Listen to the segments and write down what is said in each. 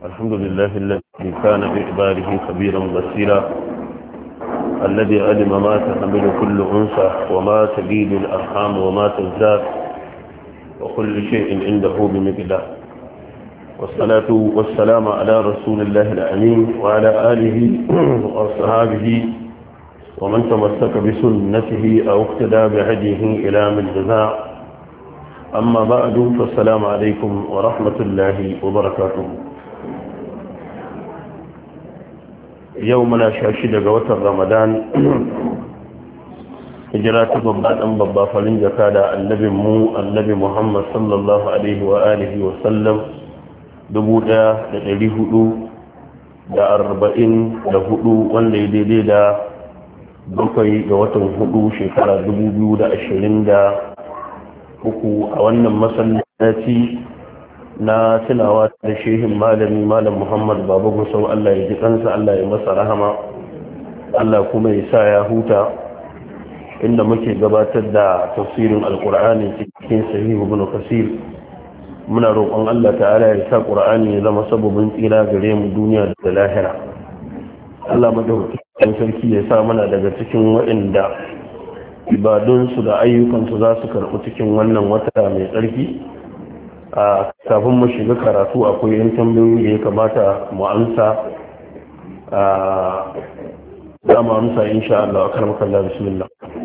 الحمد لله الذي كان بإعباره خبيرا بصيرا الذي علم ما تحمل كل أنثى وما تزيد الأرحام وما تزداد وكل شيء عنده بمقدار والصلاة والسلام على رسول الله الأمين وعلى آله وأصحابه ومن تمسك بسنته أو اقتدى بهديه إلى من جزاء. أما بعد فالسلام عليكم ورحمة الله وبركاته. يومنا شاشد قوة رمضان هجرات babba farin jaka da annabi Muhammad sallallahu alaihi wa alihi wa sallam 1444 wanda ya daidai da bakwai ga watan 4 shekara 2023 a wannan masallaci na tunawa da shehin malam Muhammad Baba Gusau. Allah ya ji kansa, Allah ya masa rahama, Allah kuma ya sa ya huta, inda muke gabatar da tafsirin alkur'ani cikin sahihu ibn kasir. Muna roƙon Allah ta'ala ya sa qur'ani ya zama sababin tsira gare mu duniya da lahira. Allah madaukakin sarki ya sa mana daga cikin waɗanda ibadunsu da ayyukansu za su karɓi cikin wannan wata mai tsarki. A kafin mu shiga karatu akwai yan tambayoyi da ya kamata mu amsa. za mu amsa insha Allah. Akar makalla, bismillah.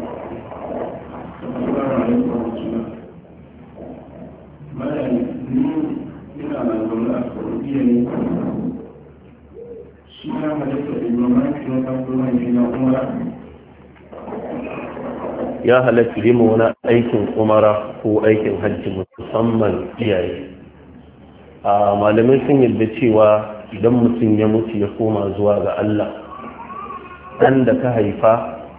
Ya halatta yi wani aikin umara ko aikin hajji musamman iyaye. Malamai sun yadda cewa idan mutum ya mutu ya koma zuwa ga Allah, ɗan da ka haifa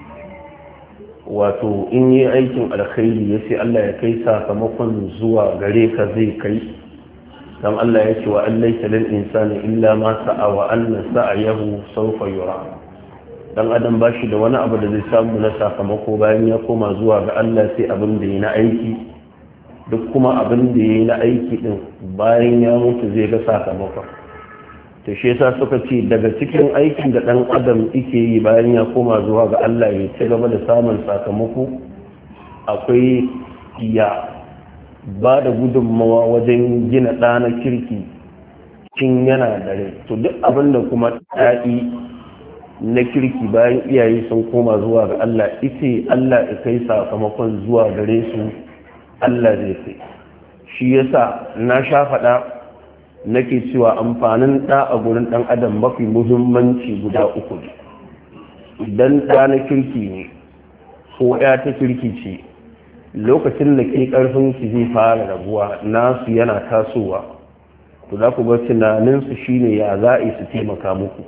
wato in yi aikin alkhairi ya ce Allah ya kai sakamakon zuwa gare ka zai kai. dan Allah ya ce wa an laysa lil insani illa ma sa'a wa anna sa'yahu sawfa yura. dan adam ba shi da wani abu da zai samu na sakamako bayan ya koma zuwa ga Allah sai abin da yi na aiki, duk kuma abin da yi na aiki din bayan ya mutu zai ga sakamakon. to shi yasa suka ce daga cikin aikin da dan adam yake yi bayan ya koma zuwa ga Allah ya ci gaba da samun sakamako, akwai ya ba da gudunmawa wajen gina ɗana kirki cin yana da rai. to duk abin da kuma ɗaɗi na kirki bayan iyaye sun koma zuwa ga Allah, ita Allah ya kai sakamakon zuwa gare su, Allah zai kai. shi yasa na sha faɗa nake cewa amfanin ɗa a gurin ɗan adam mafi muhimmanci guda uku ne. idan ɗa na kirki ne ko ya ta kirki ce, lokacin da ke ƙarfin ki zai fara rabuwa nasu yana tasowa, to za ku ga tunaninsu shine ya za a yi su taimaka muku.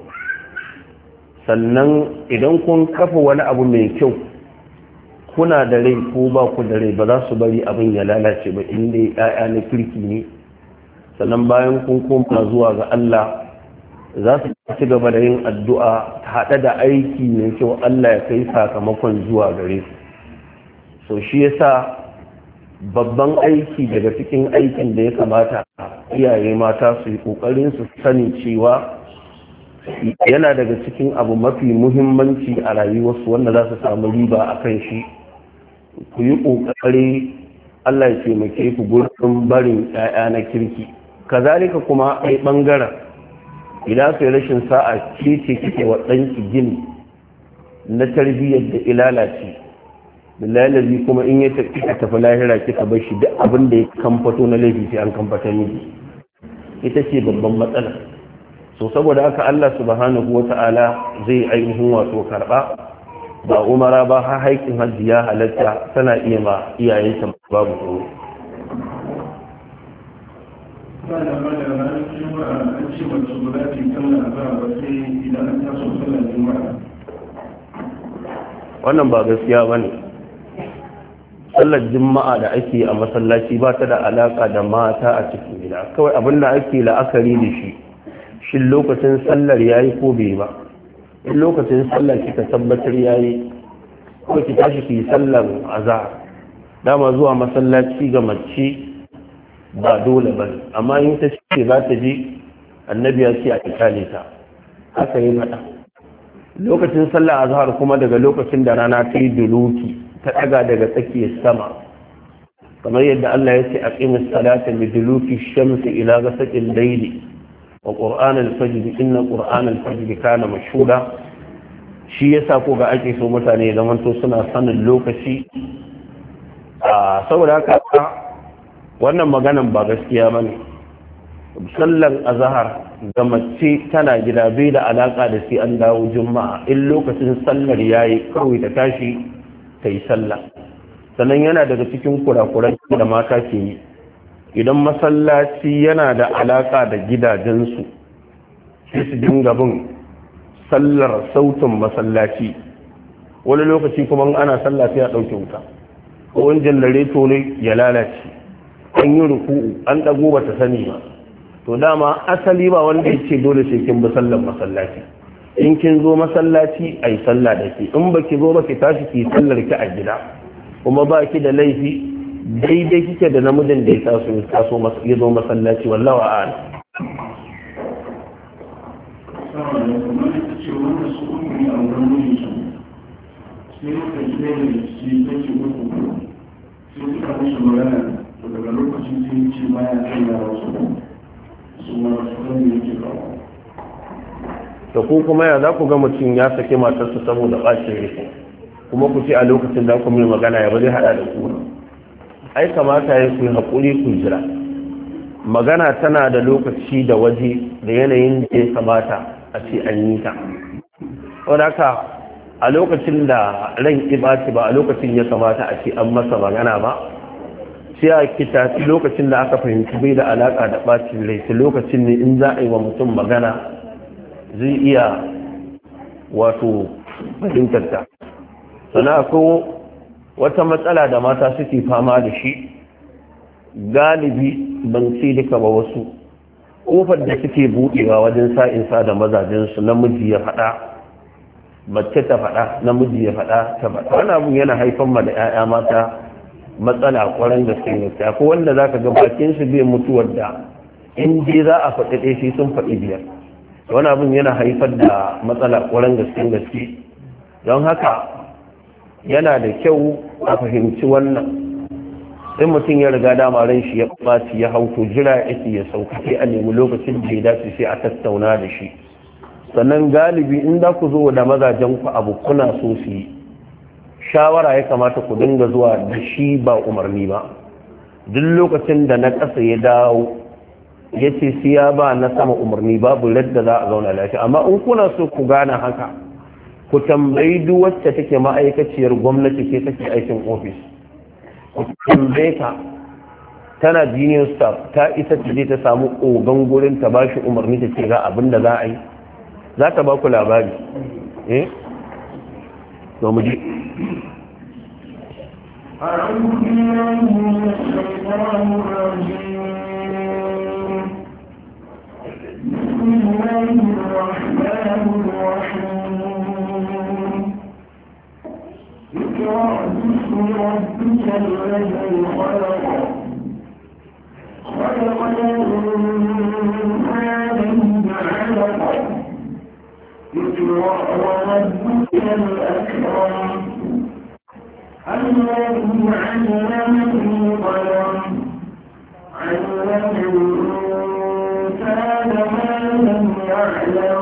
sannan idan kun kafa wani abu mai kyau, kuna da rai ko ba ku da rai, ba za su bari abin ya lalace ba inda ya'ya na kirki ne. sannan bayan kun koma zuwa ga Allah, za su ci gaba da yin addu'a haɗe da aiki mai kyau, Allah ya kai sakamakon zuwa gare su. so shi yasa babban aiki daga cikin aikin da ya kamata iyaye mata su yi ƙoƙarin su sani cewa yana daga cikin abu mafi muhimmanci a rayuwarsu wanda za su samu riba a kan shi. ku yi ƙoƙari Allah ya taimake ku gurin barin 'ya'ya na kirki. kazalika kuma a ɓangaren idan ka yi rashin sa'a ce kike wa ɗanki gini na tarbiyyar da ilalaci, billahi kuma in ya tafi lahira kika bar shi duk abin da ya kamfato na laifi sai an kamfata miki. ita ce babban matsala. so saboda haka Allah subhanahu wata'ala zai ainihin wato karba ba umara ba har haikin hajji ya halatta, tana iya ma iyayenta babu tsoro. wannan ba gaskiya bane. sallar juma'a da ake a masallaci ba ta da alaka da mata a cikin gida. kawai abin da ake la'akari da shi, shin lokacin sallar yayi ko bai ba. in lokacin sallar kika tabbatar yayi, ko ki tashi ki sallar azhar. dama zuwa masallaci ga mace ba dole ba, amma in ta ce za ta je annabi ya ce a kyale ta haka yi faɗa. Lokacin sallah azhar kuma daga lokacin da rana ta yi duluki ta ɗaga daga tsakiyar sama kamar yadda Allah ya ce aqimis salata li duluki shamsi ila ghasaqil layli wa qur'an al-fajr inna qur'an al-fajr kana mashhuda. Shi yasa ko ga ake so mutane zaman to suna sanin lokaci saboda haka wannan maganan ba gaskiya bane. Sallan azhar ga mace tana gida bai da alaka da sai an dawo juma'a in lokacin sallar yayi kawai ta tashi ta yi sallah. Sannan yana daga cikin kurakuran da mata ke yi idan masallaci yana da alaka da gidajensu sai su dinga bin sallar sautin masallaci wani lokaci kuma ana sallah sai a ɗauke wuta ko wani janareto ne ya lalace an yi ruku'u an ɗago ba ta sani ba. To dama asali ba wanda ya ce dole sai kin bi sallar masallaci. In kin zo masallaci ai sallah da ke in baki zo ba ki tashi ki sallar ki a gida kuma ba ki da laifi daidai kike da namijin da ya ya zo masallaci wallahi a'ala. daga lokacin sun ce baya kai da wasu da ku kuma ya za ku ga mutum ya sake matarsa saboda ɓacin rai kuma ku ce a lokacin da ku mai magana ya ba zai haɗa da ku ai kamata ya ku haƙuri ku jira. Magana tana da lokaci da waje da yanayin da ya kamata a ce an yi ta wadda haka a lokacin da ran ɓaci ba a lokacin ya kamata a ce an masa magana ba sai a kita lokacin da aka fahimci bai da alaka da bacin rai sai lokacin ne in za a yi wa mutum magana zai iya wato fahimtar ta. Sana akwai wata matsala da mata suke fama da shi galibi ban ce duka ba wasu kofar da suke buɗewa wajen sa'insa da mazajensu namiji ya faɗa mace ta faɗa namiji ya faɗa ta faɗa wani abu yana haifar ma da 'ya'ya mata matsala kwarin da su yi ko wanda za ka ga bakin su bai mutuwar da in je za a faɗi ɗaya shi sun faɗi biyar wani abin yana haifar da matsala kwarin gaske don haka yana da kyau a fahimci wannan sai mutum ya riga dama ran shi ya ɓaci ya hauto jira yake ya sauka sai a nemi lokacin da ya dace sai a tattauna da shi. Sannan galibi in za ku zo da mazajen ku abu kuna so su yi shawara ya kamata ku dinga zuwa da shi ba umarni ba. Duk lokacin da na ƙasa ya dawo ya ce sai ya ba na sama umarni babu ladda za a zauna lafiya. Amma in kuna so ku gane haka ku tambayi duk wacce take ma'aikaciyar gwamnati ke take aikin ofis ku tambaye ta tana junior staff ta isa ta je ta samu ogan gurin ta ba shi umarni ta ce ga abin da za a yi za ta ba ku labari to mu ji بسم الله الرحمن الرحيم اقرأ باسم ربك الذي خلق خلق الإنسان من علق اقرأ وربك الأكرم الذي علم بالقلم علم الإنسان ما لم يعلم.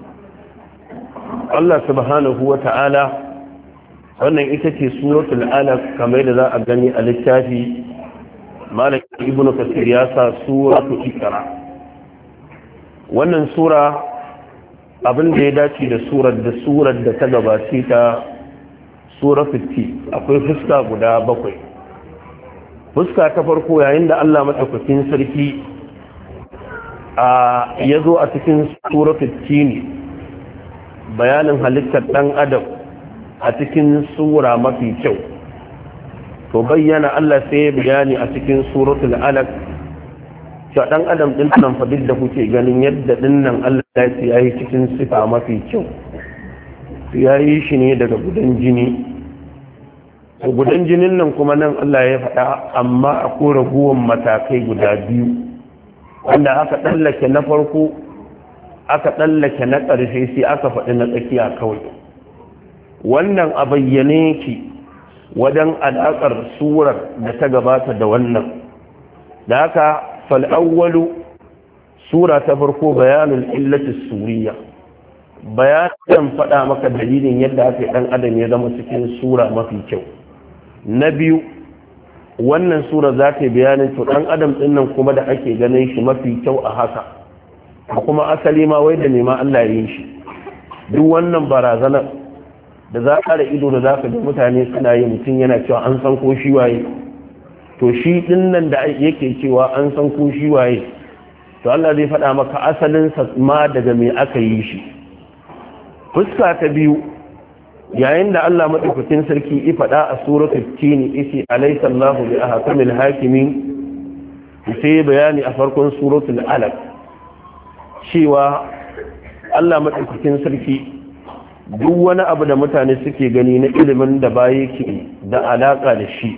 Allah subhanahu wa ta'ala wannan ita ce suratul alaq kamar da za a gani a littafi Malik ibn Kathir ya sa suratul Iqra. Wannan sura abin da ya dace da surar da ta gabace ta suratul Ti akwai fuska guda 7. Fuska ta farko yayin da Allah madaukakin sarki ya zo a cikin suratul Ti ne bayanin halittar dan adam a cikin sura mafi kyau to bayyana Allah sai bayani a cikin suratul alaq cewa dan adam din nan fa da kuke ganin yadda dinnan Allah ya yi cikin sifa mafi kyau ya yi shi ne daga gudan jini gudan jinin nan kuma nan Allah ya faɗa amma akwai raguwan matakai guda biyu wanda aka tsallake na farko aka tsallake na ƙarshe sai aka faɗi na tsakiya kawai. Wannan a bayyane ki wajen alaƙar surar da ta gabata da wannan. Da haka fal'awwalu sura ta farko bayanin illatis suriya, bayanin faɗa maka dalilin yadda aka yi ɗan adam ya zama cikin sura mafi kyau. Na biyu, wannan sura za ta yi bayanin to ɗan adam ɗin nan kuma da ake ganin shi mafi kyau a haka, kuma asali ma wai da nema Allah ya yi shi. Duk wannan barazanar da za a da ido da za ka ga mutane suna yi, mutum yana cewa an san ko shi waye, to shi ɗin nan da yake cewa an san ko shi waye, to Allah zai faɗa maka asalinsa ma daga me aka yi shi. Fuska ta biyu, yayin da Allah madaukakin sarki ya faɗa a suratul tin yace alaysa Allahu bi ahkamil hakimin, sai bayani a farkon suratul alaq cewa Allah madaukakin sarki duk wani abu da mutane suke gani na ilimin da baye ke da alaka da shi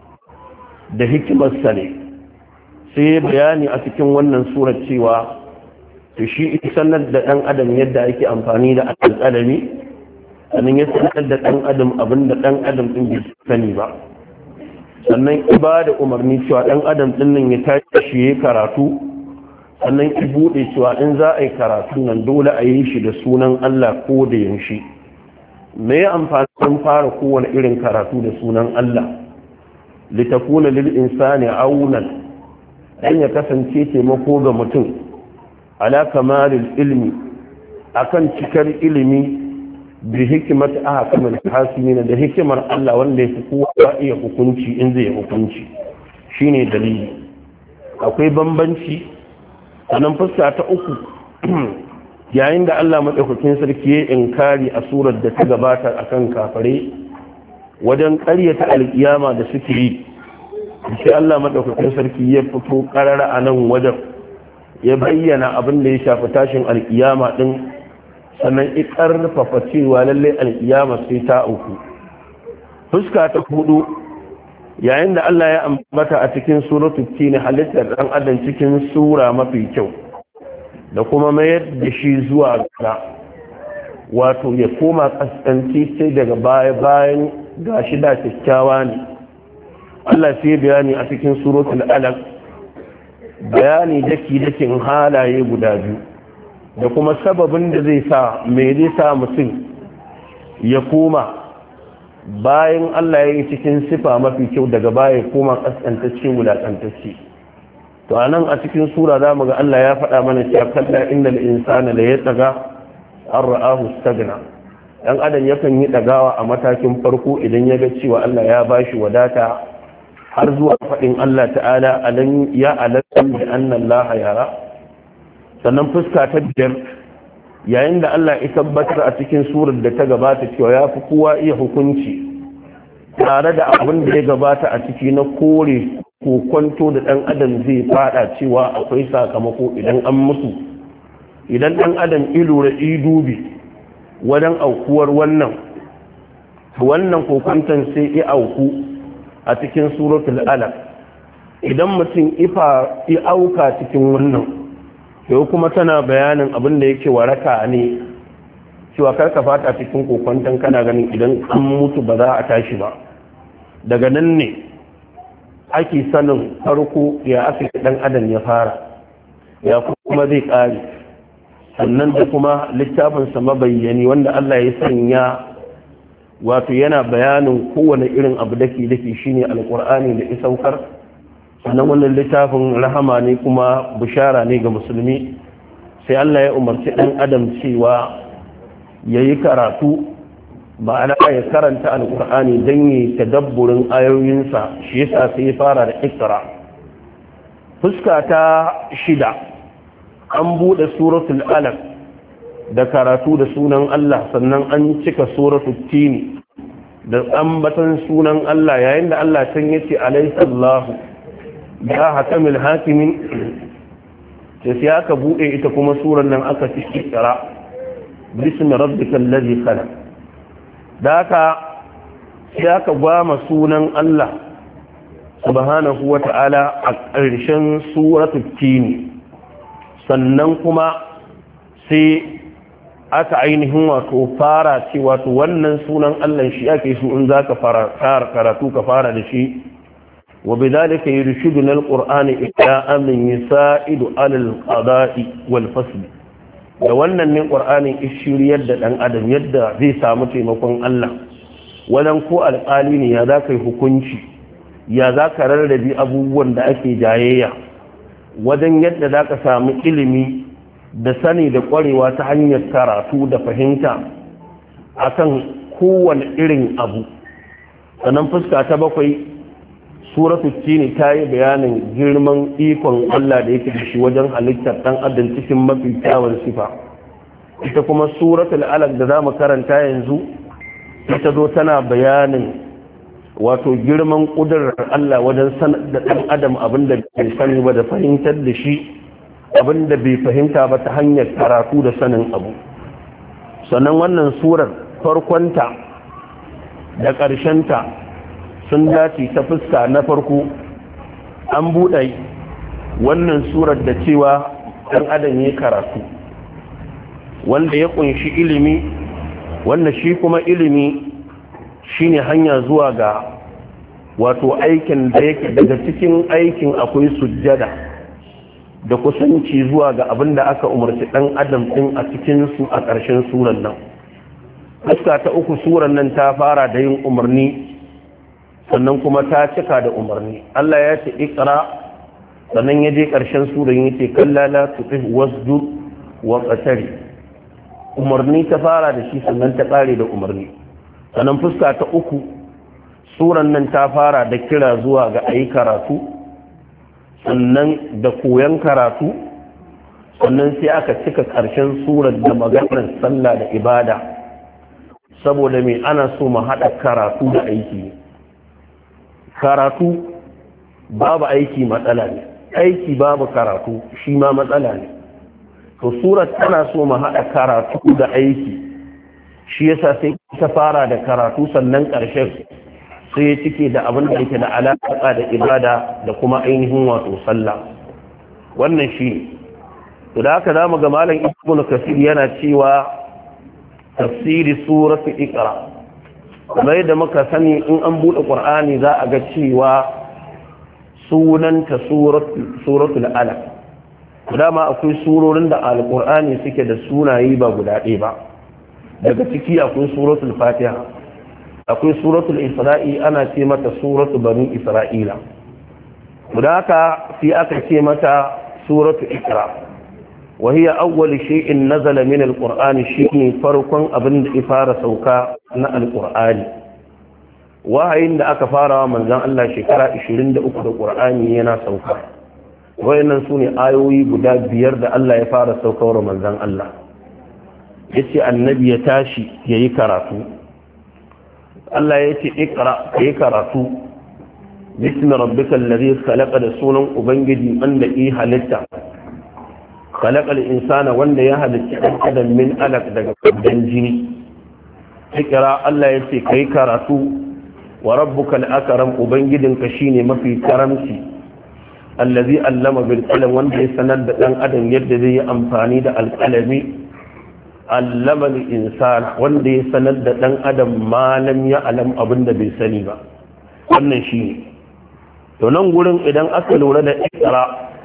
da hikimarsa ne, sai bayani a cikin wannan surar cewa to shi sanar da ɗan adam yadda ake amfani da alƙalami, sannan ya sanar da ɗan adam abin da ɗan adam ɗin bai sani ba, sannan ibada umarni cewa ɗan adam ɗin nan ya tashi ya karatu, sannan ki buɗe cewa in za a yi karatu nan dole a yi shi da sunan Allah ko da yaushe. Me ya amfanin fara kowane irin karatu da sunan Allah? Litakuna lil insani aunan, dan ya kasance taimako ga mutum ala kamalil ilmi, akan cikar ilimi, bi hikmat ahkamil hasimin, da hikimar Allah wanda yake kowa iya hukunci in zai hukunci, shine dalili. Akwai bambanci. Sannan fuska ta uku, yayin da Allah madaukakin sarki ya inkari a surar da ta gabata akan kafare wajen ƙaryata alƙiyama da suke yi, sai Allah madaukakin sarki ya fito ƙarara a nan wajen ya bayyana abin da ya shafi tashin alƙiyama din, sannan ya ƙarfafa cewa lallai alƙiyama sai ta auku. Fuska ta hudu, yayin da Allah ya ambata a cikin suratul tin halittar dan adam cikin sura mafi kyau da kuma mayar da shi zuwa ga wato ya koma kaskanci sai daga bayan gashi da kyakkyawa ne. Allah sai bayani a cikin suratul alaq, bayani dakin halaye guda biyu da kuma sababin da zai sa mutum ya koma bayan Allah ya yi cikin sifa mafi kyau daga baya koma kaskantacce wulakantacce. To anan a cikin sura za mu ga Allah ya faɗa mana cewa kalla innal insana la yataga an ra'ahu stagna. Dan adam yakan yi dagawa a matakin farko idan ya ga cewa Allah ya bashi wadata, har zuwa faɗin Allah ta'ala alan ya alam bi anna Allah yara. Sannan fuska ta biyar, yayin da Allah ya tabbatar a cikin surar da ta gabata cewa ya fi kowa iya hukunci, tare da abin da ya gabata a ciki na kore ko kwanto da ɗan adam zai fada cewa akwai sakamako idan an mutu, idan ɗan adam ilura idubi wajen aukuwar wannan kokwanton sai ya auku a cikin suratul alaq. Idan mutum ya auka cikin wannan, yau kuma tana bayanin abin da yake waraka ne, cewa karka fata cikin kokwanton kana ganin idan an mutu ba za a tashi ba. Daga nan ne ake sanin farko ya aka dan adam ya fara, ya kuma zai kare, sannan da kuma littafinsa mabayyani wanda Allah ya sanya wato yana bayanin kowane irin abu daki shine alkur'ani da isaukar. Sannan wannan littafin rahama ne kuma bishara ne ga musulmi. Sai Allah ya umarci ɗan adam cewa ya yi karatu, ma'ana ya karanta alkur'ani don yi tadabburin ayoyinsa, shi yasa sai ya fara da ikra. Fuska ta shida, an buɗe suratul alaq da karatu da sunan Allah, sannan an cika suratul tin da ambatan sunan Allah, yayin da Allah can yace alaysa Allahu ya hakamil hakimin, sai aka bude ita kuma suran nan aka ci ikra bismi rabbikal ladhi khalaq. Da haka sai aka gwama sunan Allah subhanahu wata'ala a ƙarshen suratul tin, sannan kuma sai aka ainihin wato fara ce wato wannan sunan Allah shi ake so in zaka fara karatu ka fara da shi wa bidalika yurshiduna alqur'ana ila amin yasaidu alal qada'i wal fasl da wannan ne qur'anin ishiriyar da dan adam yadda zai samu taimakon Allah wadan ko alƙali ne ya zaka yi hukunci ya zaka rarrabe abubuwan da ake jayayya wajen yadda zaka samu ilimi da sani da ƙwarewa ta hanyar karatu da fahimta akan kowane irin abu. Sannan fuska ta 7 suratul tini ta yi bayanin girman ikon Allah da yake da shi wajen halittar ɗan adam cikin mafi kyawun sifa. Ita kuma suratul alaq da za mu karanta yanzu ita zo tana bayanin wato girman ƙudurar Allah wajen sanar da ɗan adam abin da bai sani ba da fahimtar da shi abinda bai fahimta ba ta hanyar karatu da sanin abu. Sannan wannan surar farkonta da ƙarshenta sun dace ta fuska na farko an buɗe wannan surar da cewa ɗan adam ya karatu wanda ya ƙunshi ilimi wanda shi kuma ilimi shine hanya zuwa ga wato aikin da yake daga cikin aikin akwai sujjada da kusanci zuwa ga abin da aka umarci ɗan adam ɗin a cikinsu a ƙarshen suran nan. Fuska ta 3 suran nan ta fara da yin umarni sannan kuma ta cika da umarni. Allah ya ce iqra sannan ya je ƙarshen suran ya ce kalla la tuṭih wasjud wa qatari. Umarni ta fara da shi sannan ta ƙare da umarni. Sannan fuska ta 3 suran nan ta fara da kira zuwa ga ayi karatu sannan da koyon karatu sannan sai aka cika ƙarshen surar da maganar sallah da ibada saboda mai ana so mu haɗa karatu da aiki. Karatu babu aiki matsala ne, aiki babu karatu shi ma matsala ne. To surar tana so mu haɗa karatu da aiki shi yasa sai ta fara da karatu sannan ƙarshen sai ya cike da abin da yake da alaƙa da ibada da kuma ainihin wato sallah. Wannan shi to da haka zamu ga malam Ibn Kathir yana cewa tafsiri surati iqra kamar yadda muka sani in an bude Qur'ani za a ga cewa sunanta suratul alaq. Dama akwai surorin da alqur'ani suke da sunaye ba guda ɗaya ba. Daga ciki akwai suratul Fatiha, akwai suratul Isra'i ana ce mata suratul Bani Isra'ila. Da haka sai aka ce mata suratul Iqra. Wa hiya awwal shay'in nazala min al-Qur'ani shine farkon abin da ya fara sauka na al-Qur'ani. Wahayin da aka fara wa manzon Allah shekara 23 da Qur'ani yana sauka. Wayannan sune ayoyi guda 5 da Allah ya fara saukar wa manzon Allah. Yace annabi ya tashi yayi karatu. Allah ya ce ikra kai karatu bismi rabbikal ladhi khalaqa da sunan ubangiji wanda yi halitta khalaqal insana wanda ya halitta dan adam min alaq daga dan jini. Ikra Allah ya ce kai karatu wa rabbukal akram ubangidinka shine mafi karamci allazi allama bil qalam wanda ya sanar da dan adam yadda zai yi amfani da alqalami allama al-insan wanda ya sanar da dan adam malam ya alam abin da bai sani ba. Wannan shi ne to nan gurin idan aka lura da ikra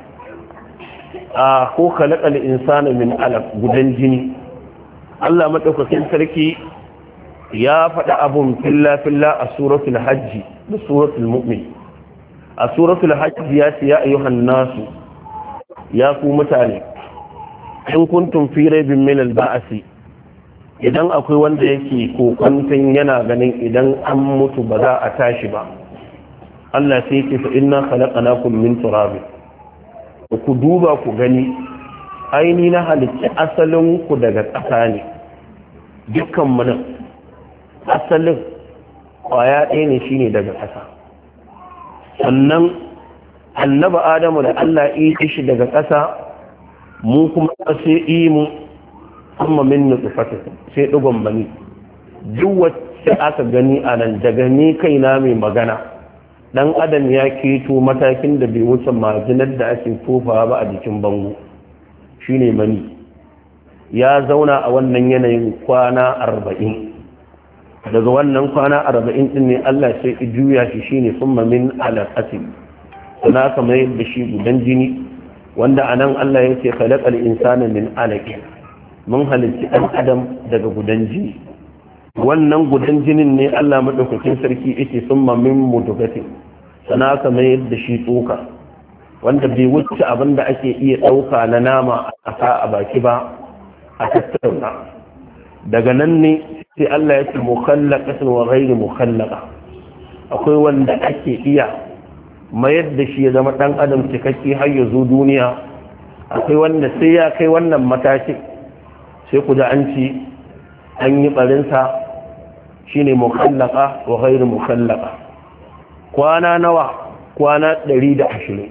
a ko khalaqa al-insana min alaq gudan jini Allah madaukakin sarki ya faɗa abun filla a suratul hajj da suratul mu'min. A suratul hajj ya ce ya ayyuhan nasu ya ku mutane in kuntum fi raibin min al-ba'si idan akwai wanda yake kokwantin yana ganin idan an mutu ba za a tashi ba Allah sai yake fa inna khalaqnakum min turab ku duba ku gani aini na halicci asalin ku daga ƙasa ne dukkan mu nan asalin kwaya ɗaya ne shine daga ƙasa sannan annabi Adamu da Allah ya yi shi daga ƙasa mu kuma sai yi mu amma min nutfata sai dugon bani duk wacce aka gani a nan daga ni kaina mai magana dan adam ya keto matakin da bai wuce majinar da ake tofawa ba a jikin bango shine mani ya zauna a wannan yanayin kwana 40. daga wannan kwana 40 din ne Allah sai ya juya shi shine summa min alaqati sana kamar yadda shi gudan jini wanda anan Allah yake khalaqal insana min alaqi mun halitta dan adam daga gudan jini wannan gudan jinin ne Allah madaukakin sarki yake summa min mudghati sana kamar yadda shi tsoka wanda bai wuce abin da ake iya dauka na nama a sa a baki ba a tattauna daga nan ne sai Allah ya ce mukhallaqatun wa ghayr mukhallaqa akwai wanda ake iya mayar da shi ya zama dan adam cikakke har ya zo duniya akwai wanda sai ya kai wannan mataki sai ku da an ci an yi barin sa shine mukhallaqa wa ghayr mukhallaqa kwana nawa kwana 120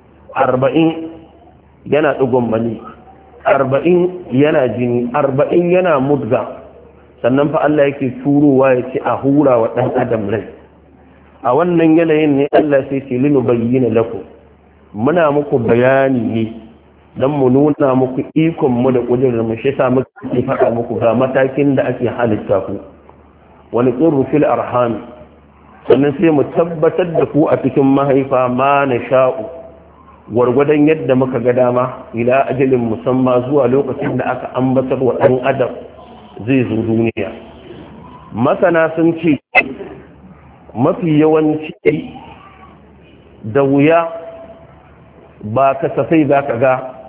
40 yana digon mani 40 yana jini 40 yana mudga sannan fa Allah yake turowa ya ce a hura wa ɗan adam rai a wannan yanayin ne Allah sai ce linu bayyana lakum muna muku bayani ne don mu nuna muku ikon mu da ƙudurin mu shi sa muke faɗa muku ga matakin da ake halitta ku wani tsirru fil arham sannan sai mu tabbatar da ku a cikin mahaifa ma na sha'u gwargwadon yadda muka ga dama ila ajalin musamma zuwa lokacin da aka ambatar wa ɗan adam zai zo duniya. Masana sun ce mafi yawanci da wuya ba kasafai za ka ga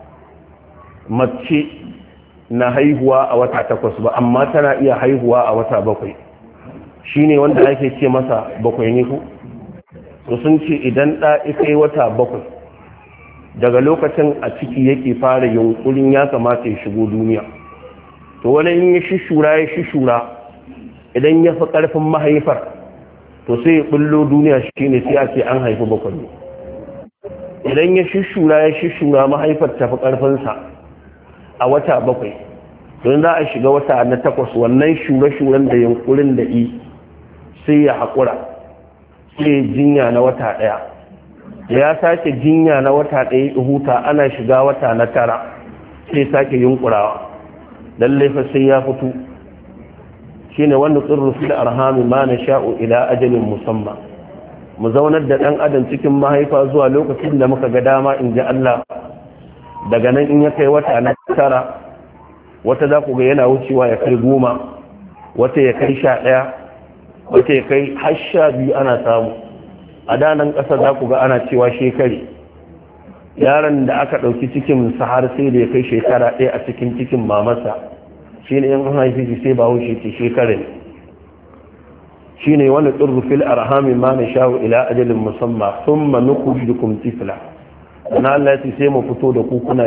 mace na haihuwa a wata 8 ba, amma tana iya haihuwa a wata 7. shi ne wanda ake ce masa 7 ne ku? to sun ce idan ɗa kai wata 7 daga lokacin a ciki yake fara yunkurin ya kamata ya shigo duniya. to wani in ya shishura idan ya fi ƙarfin mahaifar to sai ya ɓullo duniya shi ne sai a ce an haifi 7 ne. idan ya shishura mahaifar ta fi ƙarfinsa a wata 7 don za a shiga wata na 8 wannan shure-shuren da yunkurin da sai ya haƙura sai jinya na wata 1 ya sake jinya na wata 1 huta ana shiga wata na 9 sai sake yunkurawa lallai fa sai ya fito shine wanda tsirru fil arhami ma nasha'u ila ajalin musamma mu zaunar da dan adam cikin mahaifa zuwa lokacin da muka ga dama in ji Allah daga nan in ya kai wata na 9 wata za ku ga yana wucewa ya kai 10 wata ya kai 11 wata ya kai har 12 ana samu a danan ƙasa za ku ga ana cewa shekari yaron da aka ɗauki cikin har sai da ya kai shekara 1 a cikin cikin mamarsa shi ne yan haifi shi sai ba wuce ce shekarin shi ne wani tsirru fil arhami ma na sha'u ila ajalin musamman sun ma nuku jikin tifla na Allah ya sai mu fito da kuna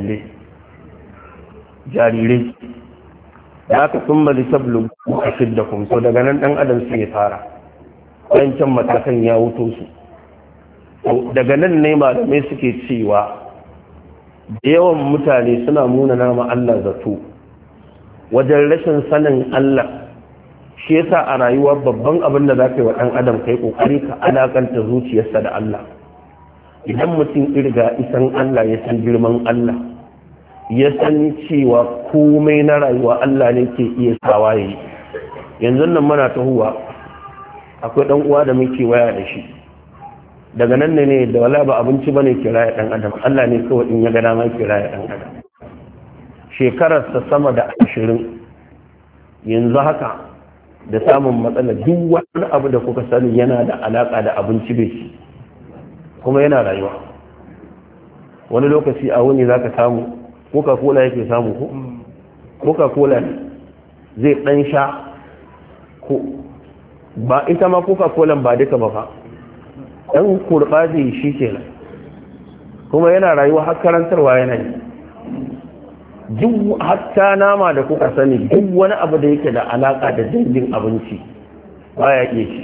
jarirai da aka sun ma litablu a shidda kuma so daga nan ɗan adam sai ya fara wancan matakan ya wuto su daga nan ne malamai suke cewa da yawan mutane suna muna nama Allah zato wajen rashin sanin Allah shi yasa a rayuwa babban abin da za ka yi wa ɗan adam kai ƙoƙari ka alakanta zuciyarsa da Allah idan mutum irga isan Allah ya san girman Allah ya san cewa komai na rayuwa Allah ne ke iya sawaye yanzu nan muna tahowa akwai ɗan uwa da muke waya da shi daga nan ne da wala ba abinci bane kiraya dan adam Allah ne kawai in ya ga dama kiraya dan adam shekararsa sama da 20 yanzu haka da samun matsala duk wani abu da kuka sani yana da alaka da abinci bai ci kuma yana rayuwa wani lokaci a wuni zaka samu coca-cola yake samu ko coca-cola zai dan sha ko ba ita ma coca-cola ba duka ba fa ɗan kurɓa zai shi kenan kuma yana rayuwa har karantarwa yana yi duk hatta nama da kuka sani duk wani abu da yake da alaƙa da dangin abinci baya iya shi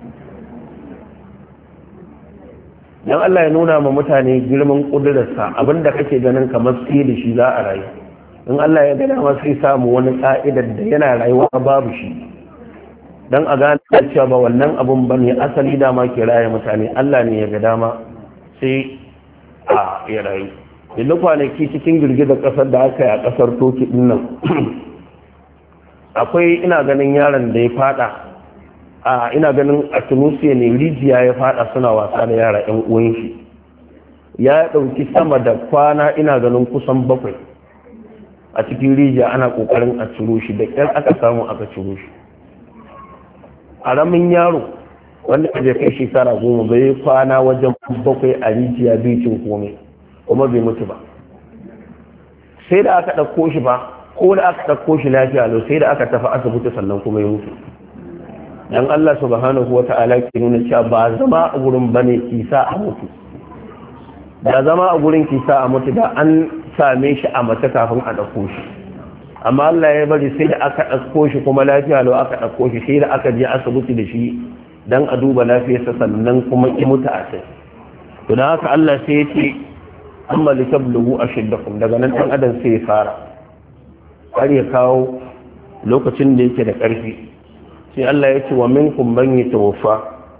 don Allah ya nuna ma mutane girman ƙudurarsa abinda kake ganin kamar sai da shi za a rayu in Allah ya gana ma sai samu wani ƙa'idar da yana rayuwa babu shi don a gane cewa ba wannan abun ba ne asali dama ke raye mutane Allah ne ya ga dama sai a ya rayu inda kwanaki cikin girgizar kasar da aka yi a kasar toki din nan akwai ina ganin yaron da ya fada ina ganin a Tunisia ne rijiya ya fada suna wasa da yara yan uwan shi ya dauki sama da kwana ina ganin kusan 7 a cikin rijiya ana kokarin a ciro shi da kyar aka samu aka ciro shi aramin yaro wanda aje kai shekara 10 bai kwana wajen 7 a rijiya bai cin komai kuma bai mutu ba sai da aka ɗauko shi ba ko da aka ɗauko shi lafiya lau sai da aka tafi asibiti sannan kuma ya mutu dan Allah subhanahu wata'ala ke nuna cewa ba zama a gurin bane kisa a mutu da zama a gurin kisa a mutu da an same shi a mace kafin a ɗauko shi amma Allah ya bari sai da aka ɗauko shi kuma lafiya lau aka ɗauko shi sai da aka je asibiti da shi dan a duba lafiyarsa sannan kuma ki mutu a sai to dan haka Allah sai ya ce amma litablugu ashiddakum daga nan dan adam sai ya fara har ya kawo lokacin da yake da ƙarfi sai Allah ya ce wa minkum man yatawaffa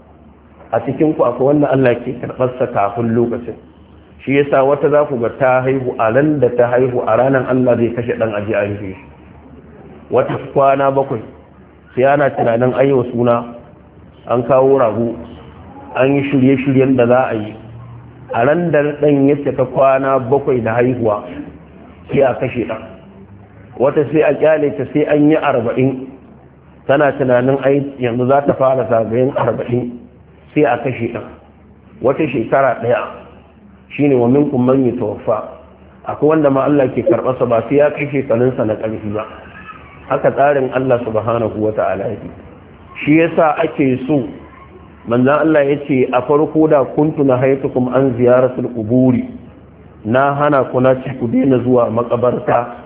a cikin ku akwai wanda Allah ke karɓar sa kafin lokacin shi yasa wata za ku ga ta haihu a ran da ta haihu a ranar Allah zai kashe dan aji a rufe shi wata kwana 7 sai ana tunanin ayyawa suna an kawo rago an yi shirye-shiryen da za a yi a ran da ɗan ya cika kwana 7 da haihuwa sai a kashe ɗan wata sai a kyale ta sai an yi 40 tana tunanin ai yanzu za ta fara zagayen 40 sai a kashe ɗan wata shekara 1 shine wa minkum man yatawaffa akwai wanda ma Allah ke karɓarsa ba sai ya kai shekarunsa na ƙarfi ba haka tsarin Allah subhanahu wata'ala yake shi yasa ake so manzan Allah ya ce a farko da kuntu na haitukum an ziyaratul quburi na hana ku na ci ku daina zuwa makabarta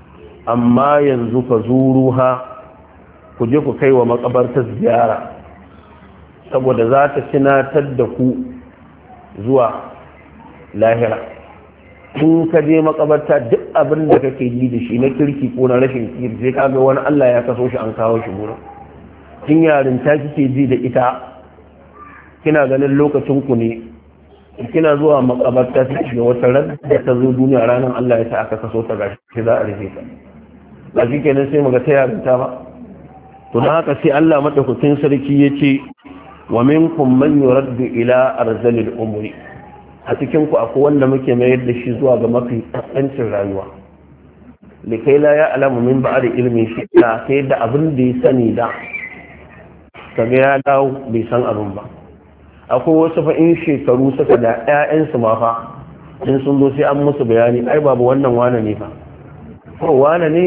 amma yanzu ka zuruha ku je ku kai wa makabartar ziyara saboda za ta tunatar da ku zuwa lahira in ka je makabarta duk abin da kake ji da shi na kirki ko na rashin kirki sai ka ga wani Allah ya kaso shi an kawo shi gurin tun yarinta kike ji da ita kina ganin lokacin ku ne kina zuwa makabarta ta shiga wata ran da ta zo duniya ranar Allah ya sa aka kaso ta gashi za a rufe ta ba shi kenan sai muga ta yarinta ba to dan haka sai Allah madaukakin sarki yace wa minkum man yuraddu ila arzalil umri a cikin ku akwai wanda muke mayar da shi zuwa ga mafi kasancin rayuwa likai la ya alamu min ba'da ilmin shi ta sai da abin da ya sani da kaga ya dawo bai san abin ba akwai wasu fa in shekaru suka da ƴaƴansu ma fa in sun zo sai an musu bayani ai babu wannan wane ne fa ko wane ne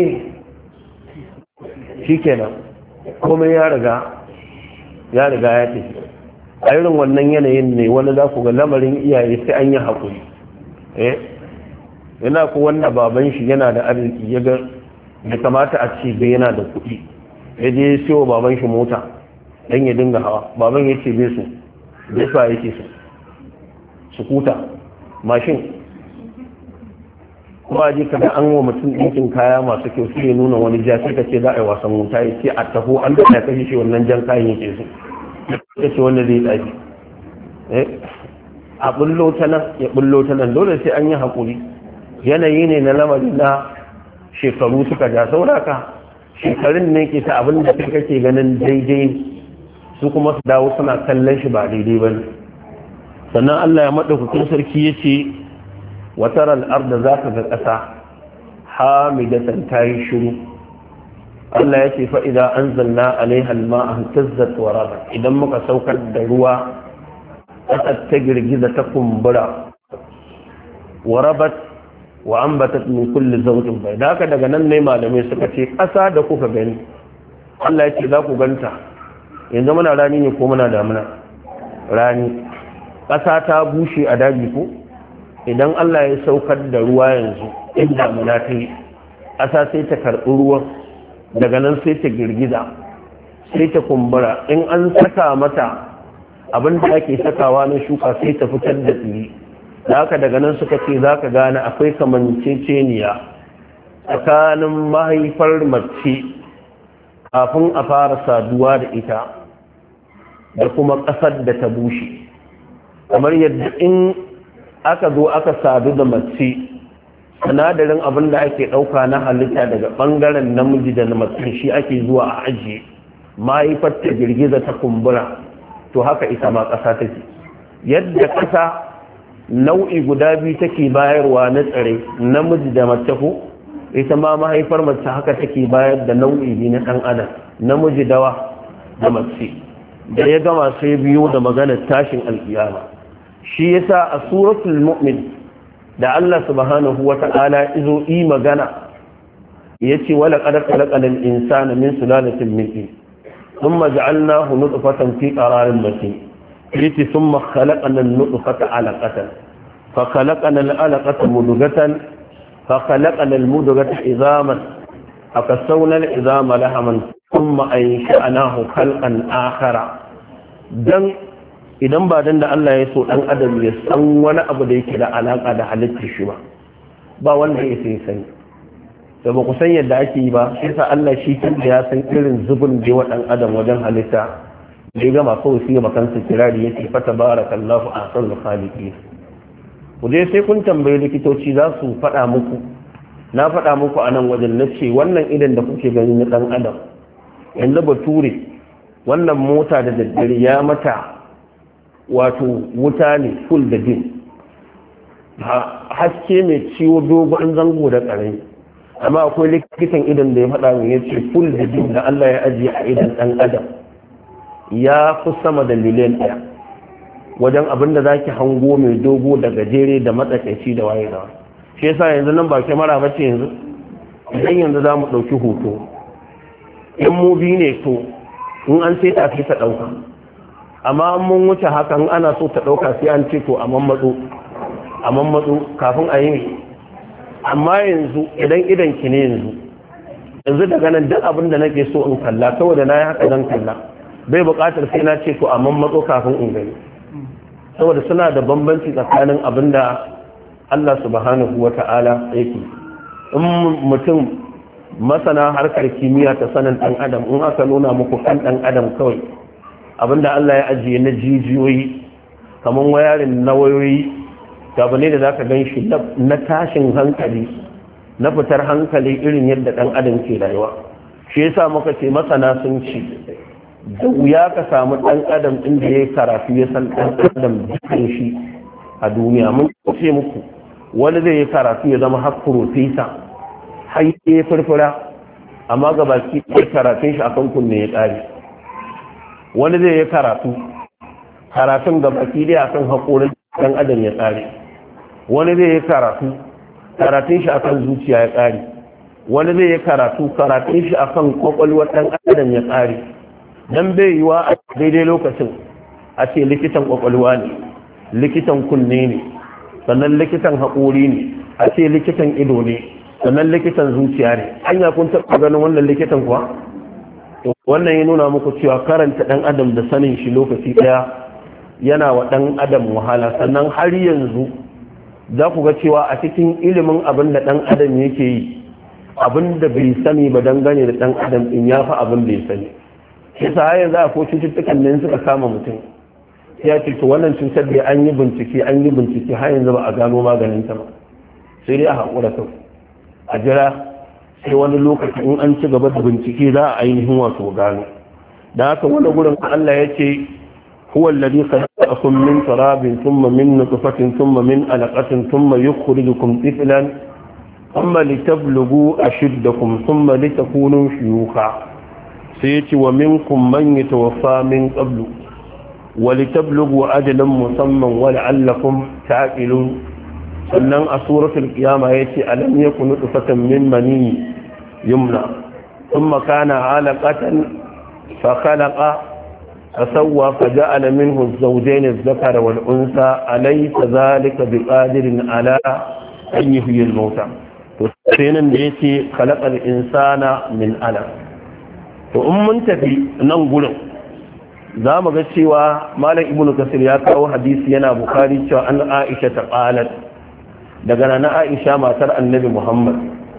shikenan komai ya riga ya tafi a irin wannan yanayin ne wani za ku ga lamarin iyaye sai an yi haƙuri yana ku wanda baban shi yana da arziki ya ga da kamata a ce bai yana da kuɗi ya je ya siyo baban shi mota dan ya dinga hawa baban ya ce bai su jefa yake su kuta mashin kuma ji kada an wa mutum ɗinkin kaya masu kyau sai nuna wani ja sai ka ce za a yi wasan wuta ya ce a taho an da ya kashe shi wannan jan kayan yake su ya ce wanda zai tsaji a bullo ta nan ya bullo ta nan dole sai an yi haƙuri yanayi ne na lamari na shekaru suka ja sauraka shekarun ne ke ta abin da kai kake ganin daidai su kuma su dawo suna kallon shi ba daidai ba ne sannan Allah ya maɗaukakin sarki ya ce watar al'arda za ka ga ƙasa hamidatan ta yi shiru Allah ya ce fa'ida an zanna alaihal ma'an tazzat wa raba idan muka saukar da ruwa ƙasar ta girgiza ta kumbura wa rabat wa ambatat min kulli zawjin bai da haka daga nan ne malamai suka ce ƙasa da kuka gani Allah ya ce za ku ganta yanzu muna rani ne ko muna damuna rani ƙasa ta bushe a daji ko idan Allah ya saukar da ruwa yanzu in damuna ta yi ƙasa sai ta karɓi ruwan daga nan sai ta girgiza sai ta kumbura in an saka mata abin da ake sakawa na shuka sai ta fitar da tsiri da haka daga nan suka ce za ka gane akwai kamanceceniya tsakanin mahaifar mace kafin a fara saduwa da ita da kuma ƙasar da ta bushe kamar yadda in aka zo aka sadu da mace sinadarin abin da ake ɗauka na halitta daga ɓangaren namiji da na mace shi ake zuwa a ajiye mahaifar ta girgiza ta kumbura to haka ita ma ƙasa take yadda ƙasa nau'i guda biyu take bayarwa na tsare namiji da mace ko ita ma mahaifar mace haka take bayar da nau'i biyu na ɗan adam namiji dawa da mace da ya gama sai biyu da maganar tashin alkiyama shi yasa a suratul mu'min da Allah subhanahu wata'ala izo yi magana yace wala qad khalaqal insana min sulalatin min tin thumma ja'alnahu nutfatan fi qararin makin yace thumma khalaqna an-nutfata 'alaqatan fa khalaqna al-'alaqata mudghatan fa khalaqna al-mudghata 'idhaman fakasawna al-'idhama lahaman thumma ansha'nahu khalqan akhara dan idan ba dan da Allah ya so dan adam ya san wani abu da yake da alaka da halittar shi ba wanda ya sai sani da ba ku san yadda ake yi ba sai sa Allah shi kin da ya san irin zubin da wa dan adam wajen halitta da ya gama kawai sai makansa kirari yake fa tabarakallahu ahsanul khaliqin ku dai sai kun tambayi likitoci za su faɗa muku na faɗa muku a nan wajen na ce wannan idan da kuke gani na dan adam yanzu bature wannan mota da daddare ya mata wato wuta ne full da din haske mai ciwo dogon zango da ƙarami amma akwai likitan idan da ya faɗa min ya ce full da din da Allah ya ajiye a idan ɗan adam ya fi sama da miliyan 1 wajen abin da za ki hango mai dogo da gajere da matsakaici da waye da shi yasa yanzu nan ba kyamara ba ce yanzu idan yanzu za mu ɗauki hoto in mu biyu ne to in an sai ta ta ɗauka amma mun wuce hakan ana so ta ɗauka sai an ce to a mammatsu kafin a yi amma yanzu idan ki ne yanzu daga nan duk abin da nake so in kalla saboda na yi haka zan kalla bai buƙatar sai na ce to a mammatsu kafin in gani saboda suna da bambanci tsakanin abin da Allah subhanahu wa ta'ala yake in mutum masana harkar kimiyya ta sanin ɗan adam in aka nuna muku kan ɗan adam kawai abinda Allah ya ajiye na jijiyoyi kamar wayarin na wayoyi abu ne da za ka gan shi na tashin hankali na fitar hankali irin yadda ɗan adam ke rayuwa shi yasa muka ce masana sun ci da wuya ka samu ɗan adam inda ya karatu ya san ɗan adam jikin shi a duniya mun ce muku wani zai yi karatu ya zama har profesa har ya furfura amma ga baki ɗaya karatun shi akan kunne ya ƙare wani zai yi karatun ga baki ɗaya akan haƙorin ɗan adam ya ƙare wani zai yi karatun shi akan zuciya ya ƙare wani zai yi karatun shi akan kwakwalwar ɗan adam ya ƙare dan bai yiwa a daidai lokacin a ce likitan kwakwalwa ne likitan kunne ne sannan likitan haƙori ne a ce likitan ido ne sannan likitan zuciya ne anya kun taɓa ganin wannan likitan kuwa wannan ya nuna muku cewa karanta ɗan adam da sanin shi lokaci ɗaya yana wa ɗan adam wahala sannan har yanzu za ku ga cewa a cikin ilimin abin da ɗan adam yake yi abin da bai sani ba dangane da ɗan adam in ya fi abin da ya sani shi sa har yanzu akwai cututtukan da suka kama mutum ya ce to wannan cutar da an yi bincike har yanzu ba a gano maganin ta ba sai dai a haƙura kawai a jira sai wani lokaci in an ci gaba da bincike za a ainihin wato gano da haka wani gurin Allah ya ce huwa alladhi khalaqakum min turabin thumma min nutfatin thumma min alaqatin thumma yukhrijukum tiflan thumma litablughu ashuddakum thumma litakunu shuyukha sai ya ce wa minkum man yatawaffa min qablu ولتبلغوا أجلا مسمى ولعلكم تعقلون sannan a suratul qiyama yace alam yakun nutfatan min mani yumna thumma kana alaqatan fa khalaqa fasawwa faja'ala minhu az-zawjayn adh-dhakara wal unsa alaysa dhalika biqadirin ala an yuhyi al-mauta to sai nan da yace khalaqal insana min alaq to in mun tafi nan gurin za mu ga cewa malam ibnu kasir ya kawo hadisi yana bukari cewa an aisha ta qalat daga nan aisha matar annabi muhammad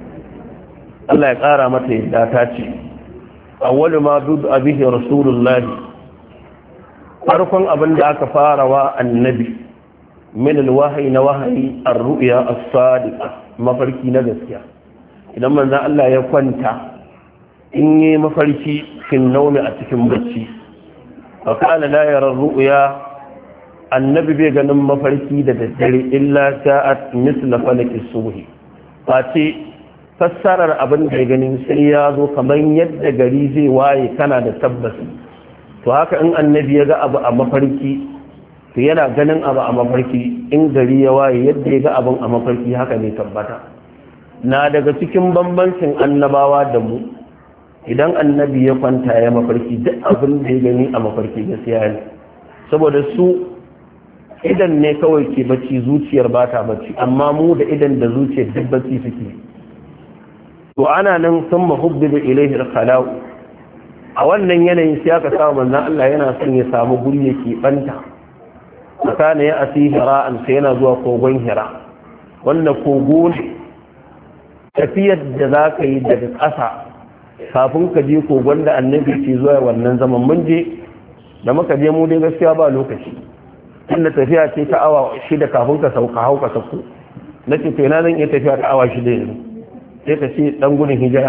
Allah ya kara mata yadda ta ce awwalu ma du'a bihi rasulullah farkon abin da aka fara wa annabi min alwahyi na wahayi ar-ru'ya as-sadiqa mafarki na gaskiya idan manzon Allah ya kwanta in yi mafarki fin naumi a cikin bacci fa kana la yara ar-ru'ya annabi bai ganin mafarki da daddare illa sa'at misla falaki subhi face fassarar abin da ya ganin sai ya zo kamar yadda gari zai waye kana da tabbas to haka in annabi ya ga abu a mafarki to yana ganin abu a mafarki in gari ya waye yadda ya ga abin a mafarki haka ne tabbata na daga cikin bambancin annabawa da mu idan annabi ya kwanta ya mafarki duk abin da ya gani a mafarki gaskiya ne saboda su idan ne kawai ke bacci zuciyar ba ta bacci amma mu da idan da zuciyar duk bacci suke to ana nan sun mahubbibu ilaihi al-khala'u a wannan yanayin sai aka samu manzon Allah yana son ya samu guri ya keɓanta tsakanin ya asi hira'an sai yana zuwa kogon hira wanda kogo ne tafiyar da za ka yi daga ƙasa kafin ka je kogon da annabi ke zuwa wannan zaman mun je da muka je mu dai gaskiya ba lokaci inda tafiya ce ta awa 6 kafin ka sauka hauka sauko na ce na zan iya tafiya ta awa 6 yanzu sai ka ce dan gudun hijira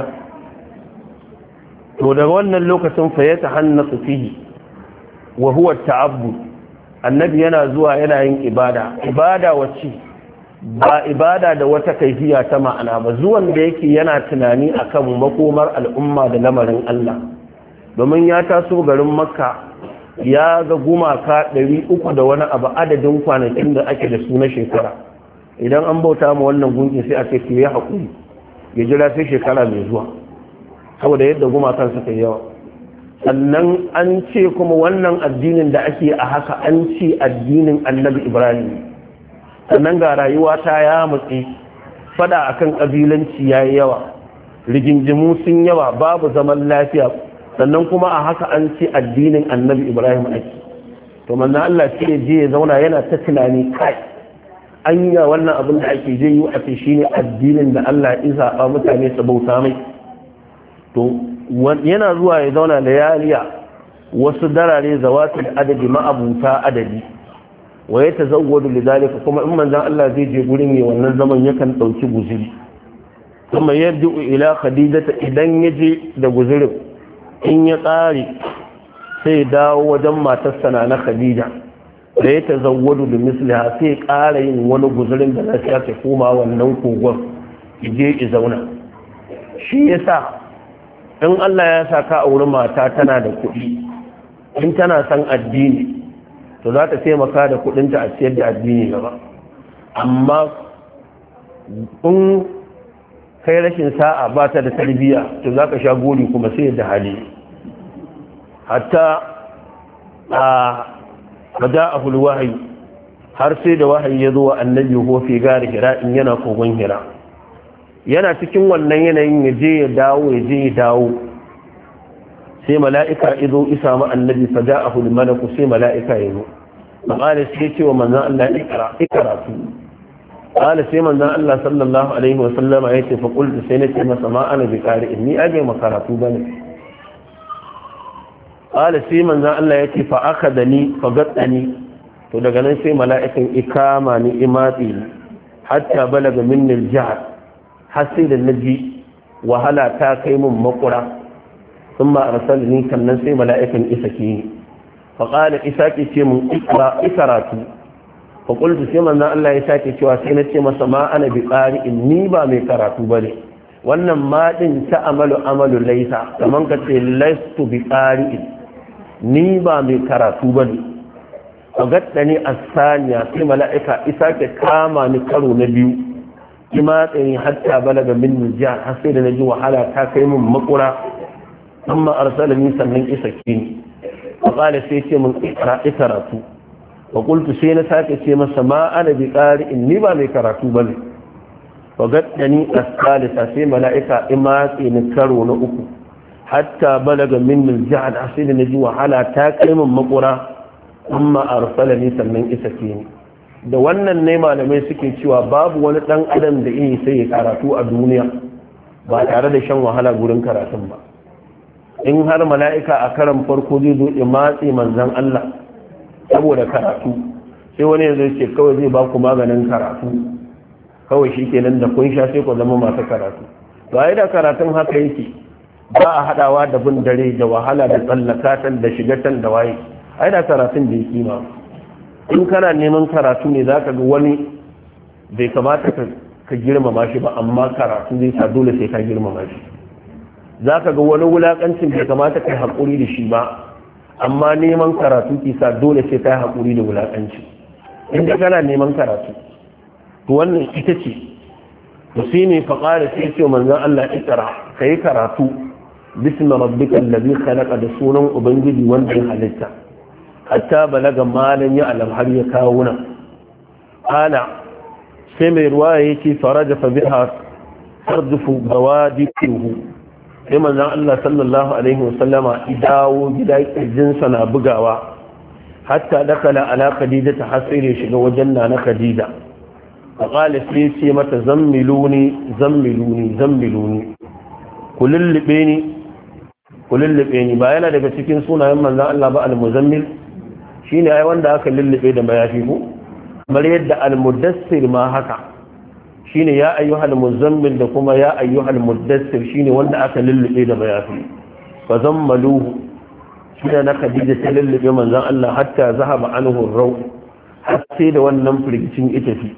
to daga wannan lokacin fa ya tahannasu fihi wa huwa ta'abbud annabi yana zuwa yana yin ibada wacce ba ibada da wata kaifiya ta ma'ana ba zuwan da yake yana tunani akan makomar al'umma da lamarin Allah domin ya taso garin makka ya ga gumaka 300 da wani abu adadin kwanakin da ake da su na shekara idan an bauta mu wannan gunki sai a ce ki ya haƙuri ya jira sai shekara mai zuwa saboda yadda gumakan suka yi yawa sannan an ce kuma wannan addinin da ake a haka an ce addinin annabi ibrahim sannan ga rayuwa ta ya matsi fada akan kabilanci yayi yawa rigingimu sun yawa babu zaman lafiya sannan kuma a haka an ce addinin annabi ibrahim ake to manzon Allah sai je ya zauna yana ta tunani kai anya wannan abin da ake je yi a ce shine addinin da Allah ya zaba mutane su bauta mai to yana zuwa ya zauna da yariya wasu darare zawatul adadi ma'abuta adadi wa ya tazawwadu lidalika kuma in manzon Allah zai je gurin ne wannan zaman yakan dauki guzuri kuma yadda ila khadijata idan yaje da guzurin in ya tsare sai dawo wajen matarsa na khadija da ya tazawwadu da misliha sai ƙara yin wani guzurin da na ta koma wannan kogon je ki zauna shi yasa in Allah ya sa ka auri mata tana da kuɗi in tana son addini to za ta taimaka da kuɗinta a ciyar da addini gaba amma in kai rashin sa'a ba ta da tarbiyya to za ka sha gori kuma sai da hali hatta a bada a wahayi har sai da wahayi ya zo wa annabi ko fi gari hira in yana kogon hira yana cikin wannan yanayin ya je ya dawo sai mala'ika izo isa ma annabi fa ja'ahu al-malaku sai mala'ika ya zo qala sai ce wa manzon Allah ikratu qala sai manzon Allah sallallahu alaihi wa sallama yace fa qultu sai nace masa ma ana bi qari inni aje makaratu bane qala sai manzon Allah yace fa akadani fa gaddani to daga nan sai mala'ikan ikama ni imati hatta balaga minni al-jahl har sai da naji wahala ta kai mun makura sun ma arsalni kannan sai mala'ikan isa ke yi faƙalar isa ke ce mun ikaratu faƙultu sai manzan Allah ya sake cewa sai na ce masa ma ana bi ƙari in ni ba mai karatu ba ne wannan maɗin ta amalu laisa kamar ka ce laistu bi ƙari ni ba mai karatu ba ne fagatta ni a saniya sai mala'ika isa ke kama ni karo na biyu kima tsaye hatta balaga min nijiyar har sai da na ji wahala ta kai mun makura amma arsalani sannan isa kini wa qala sai ce mun karatu wa qultu sai na sake ce masa ma ana bi qari inni ba mai karatu bane wa gaddani as-salisa sai malaika imatsi ni karo na uku hatta balaga min al-jahd sai da naji wahala ta kai mun makura amma arsalani sannan isa kini da wannan ne malamai suke cewa babu wani dan adam da yi sai ya karatu a duniya ba tare da shan wahala gurin karatun ba in har mala'ika a karan farko zai zo matsi manzan Allah saboda karatu sai wani yanzu ce kawai zai ba ku maganin karatu kawai shi kenan da kun sha sai ku zama masu karatu ba da karatun haka yake ba a haɗawa da bin dare da wahala da tsallakatan da shigatan da waye ai da karatun da ya kima in kana neman karatu ne za ka ga wani bai kamata ka girmama shi ba amma karatu zai sa dole sai ka girmama shi za ka ga wani wulakancin bai kamata ka yi haƙuri da shi ba amma neman karatu ke sa dole sai ka yi haƙuri da wulakanci inda kana neman karatu to wannan ita ce to sai ne faƙara sai ce manzon Allah ikra kai karatu bismi rabbikal ladhi khalaqa da sunan ubangiji wanda ya halitta hatta balaga malan ya alam har ya kawo nan ana sai mai ruwaya yake faraja fa biha tardufu bawadiquhu sai manzon Allah sallallahu alaihi wasallama idawo gida kirjinsa na bugawa hatta dakala ala khadija ta hasire shiga wajen na khadija faqala sai ce mata zammiluni zammiluni zammiluni kullube ni ba yana daga cikin sunayen manzon Allah ba al-muzammil shine ai wanda aka lullube da mayafi ko kamar yadda al-mudassir ma haka shine ya ayyuhal muzammil da kuma ya ayyuhal mudassir shine wanda aka lullube da mayafi fa zammaluhu shine na Khadija ta lullube manzon Allah hatta zahaba anhu ar-raw har sai da wannan firgicin ita fi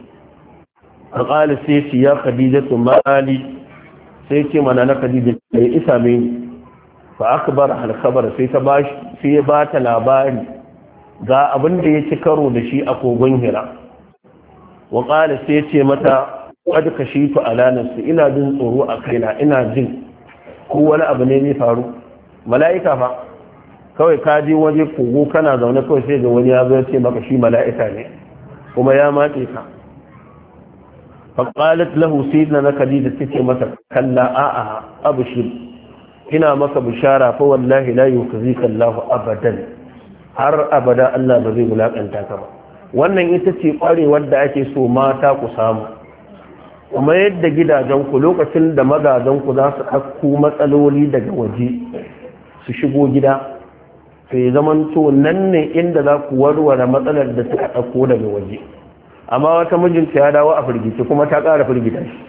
qala sai ya Khadija mali sai ce mana na Khadija ya isa mini fa akbar al-khabar sai ta bashi sai ya bata labari ga abin da ya ci karo da shi a kogon Hira wa qala sai ya ce mata qad kashitu ala nafsi ina jin tsoro a kaina ina jin ko wani abu ne zai faru mala'ika fa kawai ka je waje kogo kana zaune kawai sai ga wani ya zo ya ce maka shi mala'ika ne kuma ya matse ka fa qalat lahu sayyidina Khadija tace masa kalla a'a abshir ina maka bishara fa wallahi la yukhzika Allah abadan har abada Allah ba zai wulakanta ka ba wannan ita ce kwarewar da ake so mata ku samu kuma yadda gidajenku lokacin da magajenku za su ɗauko matsaloli daga waje su shigo gida sai zaman to nan ne inda za ku warware matsalar da suka ɗauko daga waje amma wata mijinta ya dawo a firgice kuma ta ƙara firgita shi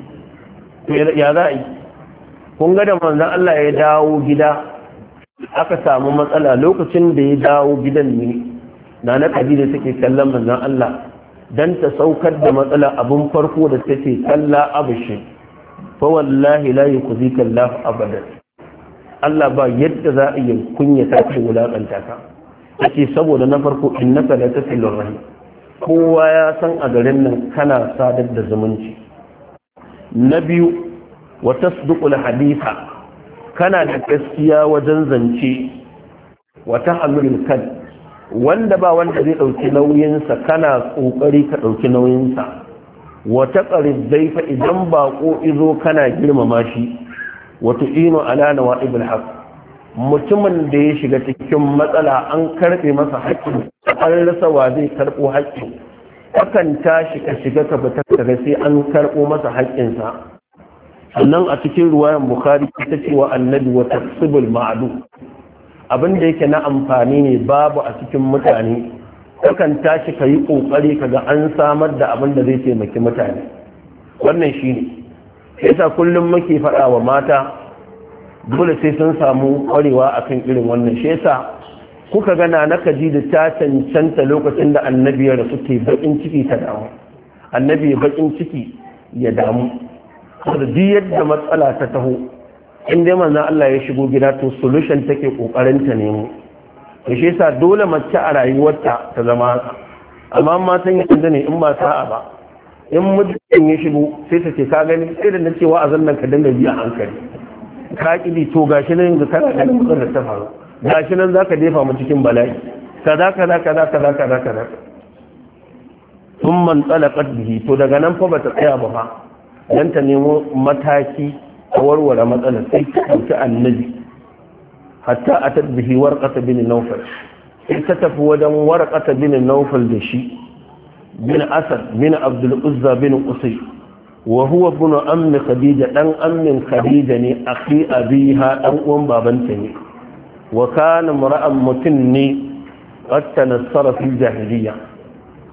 to ya za a yi kun ga da manzon Allah ya dawo gida aka samu matsala lokacin da ya dawo gidan ne na Khadija take kallon manzon Allah dan ta saukar da matsala abun farko da take kalla abushi fa wallahi la yukhzika Allah abadan Allah ba yadda za a yi kunyata ka wulakanta ka take saboda na farko innaka la tasilur rahim kowa ya san a garin nan kana sadar da zumunci na biyu wa tasduqul haditha kana da gaskiya wajen zance wa tahmilul kal wanda ba wanda zai dauki nauyinsa kana kokari ka dauki nauyinsa wa taqrid zaifa idan bako izo kana girmama shi wa tu'inu ala nawa'ibul haqq mutumin da ya shiga cikin matsala an karbe masa haƙƙin an rasa wa zai karbo haƙƙin akan tashi ka shiga ka fita daga sai an karbo masa haƙƙinsa sannan a cikin ruwayan bukhari ta ce wa annabi wa tasbul ma'du abin da yake na amfani ne babu a cikin mutane kakan tashi ka yi ƙoƙari kaga an samar da abin da zai taimaki mutane wannan shi ne yasa kullum muke faɗa wa mata dole sai sun samu ƙwarewa akan irin wannan shi yasa kuka gana na Khadija ta cancanta lokacin da annabi ya rasu ke bakin ciki ta damu annabi ya bakin ciki ya damu saboda duk yadda matsala ta taho in dai manzon Allah ya shigo gida to solution take kokarin ta nemo to shi yasa dole mace a rayuwarta ta zama haka amma matan yanzu ne in ba sa'a ba in mutum ya shigo sai ta ce ka gani sai da nace wa'azin nan ka dinga biya hankali ka kidi to gashi nan yanzu kana ganin matsalar ta faru gashi nan zaka jefa mu cikin bala'i kaza kaza kaza kaza kaza kaza thumma talaqat bihi to daga nan fa bata tsaya ba fa dan ta nemo mataki a warware matsalar sai ta ɗauki annabi hatta a tabbihi warqata bin nawfal sai ta tafi wajen warqata bin nawfal da shi bin asad bin abdul uzza bin qusay wa huwa ibn ammi khadija dan ammin khadija ne akhi abiha dan uwan babanta ne wa kana mar'an mutun ne qad tanassara fil jahiliya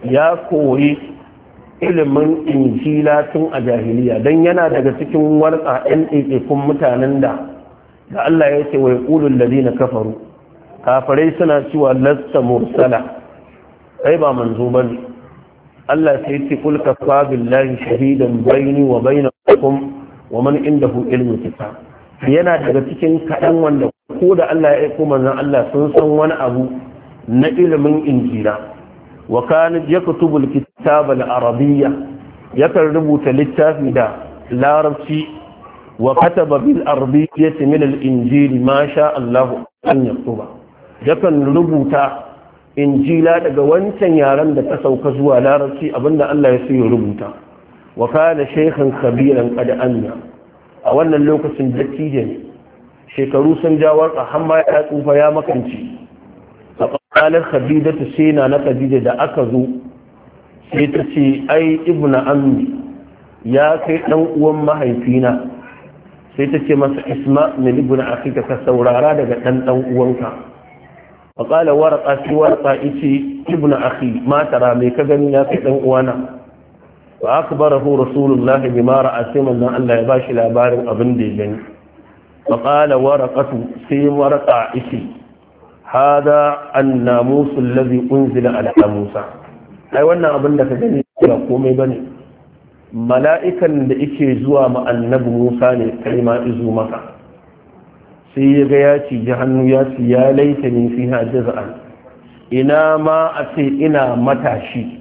ya koyi ilimin injila tun a jahiliya don yana daga cikin warka ɗan ɗaiɗaikun mutanen da Allah ya ce wai ƙulun ladina kafaru kafarai suna cewa lasta mursala kai ba manzo ba ne. Allah sai ce kul kafa billahi shahidan baini wa bainakum wa man indahu ilmu kitab. Yana daga cikin kaɗan wanda ko da Allah ya aiko manzon Allah sun san wani abu na ilimin injila. Wa kana yaktubu al-kitaba al-arabiyya, yakan rubuta littafi da larabci wa kataba bil arabiyyati min al-injili ma sha Allah an yaktuba. Yakan rubuta injila daga wancan yaren da ta sauka zuwa larabci abinda Allah ya so ya rubuta. Wa kana shaykhan kabiran qad anna, a wannan lokacin dattijo ne, shekaru sun ja warka har ma ya tsufa ya makanci. A ƙalar khadijatu sai na khadija da aka zo sai ta ce ai ibnu ammi ya kai dan uwan mahaifina, sai ta ce masa isma min ibnu akhika ka saurara daga dan uwanka. A ƙalar warqa sai warqa yace ibnu akhi ma tara me ka gani ya kai dan uwana. Wa akbarahu rasulullahi bima ra'a, sai manzon Allah ya bashi labarin abin da ya gani. Fa qala waraqatu, sai warqa yace hada annamus alladhi unzila ala Musa. Ai wannan abin da ka gani ba komai bane, mala'ikan da yake zuwa ma annabi Musa ne kalma izu maka. Sai ya ga ya ci hannu ya ci ya laitani fiha jaz'an, ina ma a ce ina matashi,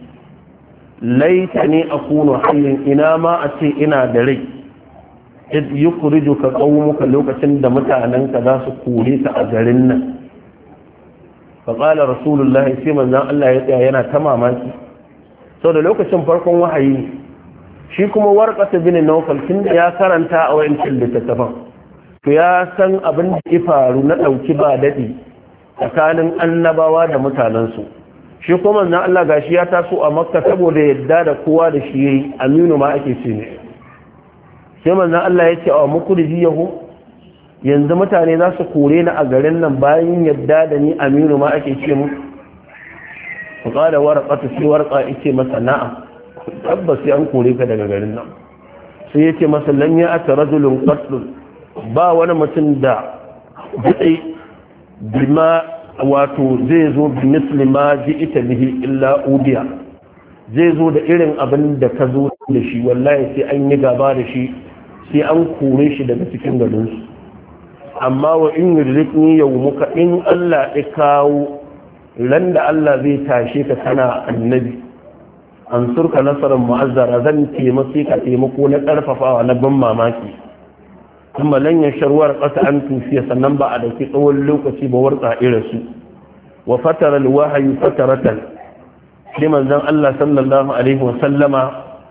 laitani akunu hayyan, ina ma a ce ina da rai, id yukhrijuka qaumuka lokacin da mutanenka za su kore ka a garin nan. faƙalar rasulullah sai manzan Allah ya tsaya yana ta mamaki, sau da lokacin farkon wahayi shi kuma warqata bin nawfal tun da ya karanta a wayancin littattafan to ya san abin da ya faru na ɗauki ba daɗi tsakanin annabawa da mutanensu. Shi kuma manzan Allah gashi ya taso a makka saboda yadda da kowa da shi yayi, aminu ma ake ce ne. Sai manzan Allah ya ce a mukurji yahu, yanzu mutane za su kore ni a garin nan bayan yadda da ni aminu ma ake ce mu. Fuka da warqatu sai warqa yace masa na'am, tabbas sai an kore ka daga garin nan. Sai yace masa lan ya ata rajulun qatl, ba wani mutum da zai bima wato zai zo bi misli ma ji'ita bihi illa udiya, zai zo da irin abin da ka zo da shi, wallahi sai an yi gaba da shi, sai an kore shi daga cikin garinsu. Amma wa in yudrikni yawmuka, in Allah ya kawo ran da Allah zai tashe ka kana annabi, an surka nasarar mu'azzara, zan taimake ka taimako na karfafawa na ban mamaki. Kuma lan ya sharwar ƙasa an tufiya, sannan ba a dauki tsawon lokaci ba warka irinsu. Wa fatara alwahyi fataratan, sai manzon Allah sallallahu alaihi wa sallama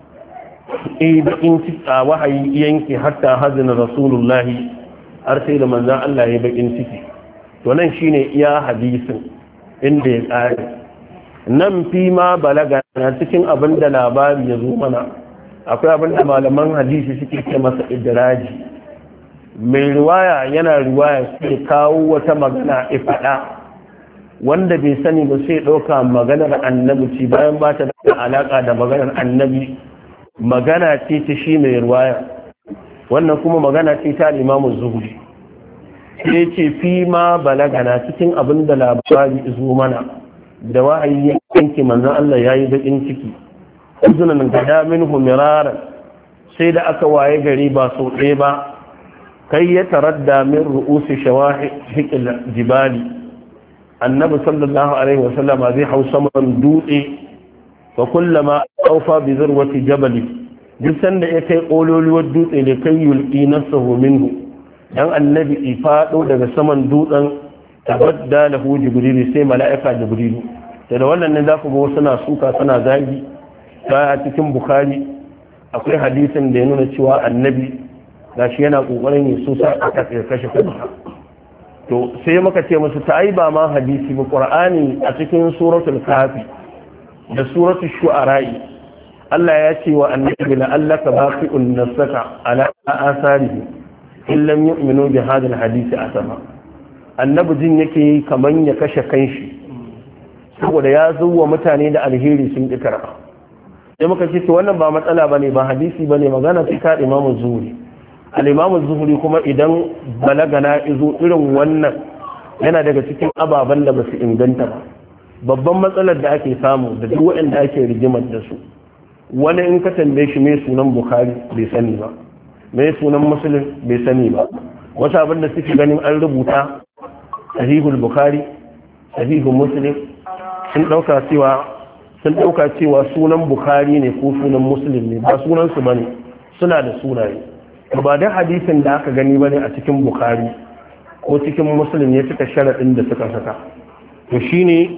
bakin cika wahayi yanke hatta hazina rasulullahi, har sai da manzan Allah ya bakin ciki. To nan shine iya hadisin inda ya tsare. Nan fi ma balaga na cikin abin da labari ya zo mana, akwai abin da malaman hadisi suke ce masa idraji. Mai riwaya yana riwaya sai kawo wata magana ifada wanda bai sani ba, sai ɗauka maganar annabi ce bayan ba ta da alaka da maganar annabi, magana ce ta shi mai riwaya. Wannan kuma magana ce ta Imam Zuhri. Sai ce fi ma balagana cikin abin da labari zo mana da wa'ayi yanki manzon Allah yayi bakin ciki. Uzunan gada minhu miraran, sai da aka waye gari ba so ɗaya ba, kai ya taradda min ru'usi shawahiqil jibali. Annabi sallallahu alaihi wasallama zai hau saman dutse, fa kullama awfa bi zirwati jabali, duk sanda ya kai ƙololuwar dutse da kai yulƙi nasahu minhu, dan annabi ifado daga saman dutsen, tabadda lahu jibrilu, sai mala'ika jibrilu. Da wannan ne za ku ga wasu na suka suna zagi. Ta a cikin bukhari akwai hadisin da ya nuna cewa annabi gashi yana kokarin ya susa a kashe kansa. To sai muka ce musu ta ai ba ma hadisi ba, qur'ani a cikin suratul kafi da suratul shu'ara Allah ya ce wa annabi la'allaka baqi'un nafsaka ala asarihi in lam yu'minu bi hadha al-hadith asama. Annabi jin yake kaman ya kashe kanshi, saboda ya zuwa mutane da alheri sun ƙi karɓa. sai muka ce to wannan ba matsala bane ba hadisi bane magana ce ta Imam Zuhri. Al-Imam Zuhri kuma idan balagana izo irin wannan yana daga cikin ababen da basu inganta ba. Babban matsalar da ake samu da duk waɗanda ake rigimar da su, wani in ka tambaye shi me sunan Bukhari bai sani ba, me sunan Muslim bai sani ba. Wasu abin da suke ganin an rubuta Sahihul Bukhari, Sahihul Muslim sun ɗauka cewa sunan Bukhari ne ko sunan Muslim ne, ba sunansu ba ne, suna da sunaye. Ba da hadisin da aka gani ba ne a cikin Bukhari ko cikin Muslim ya cika sharaɗin da suka saka. To shi ne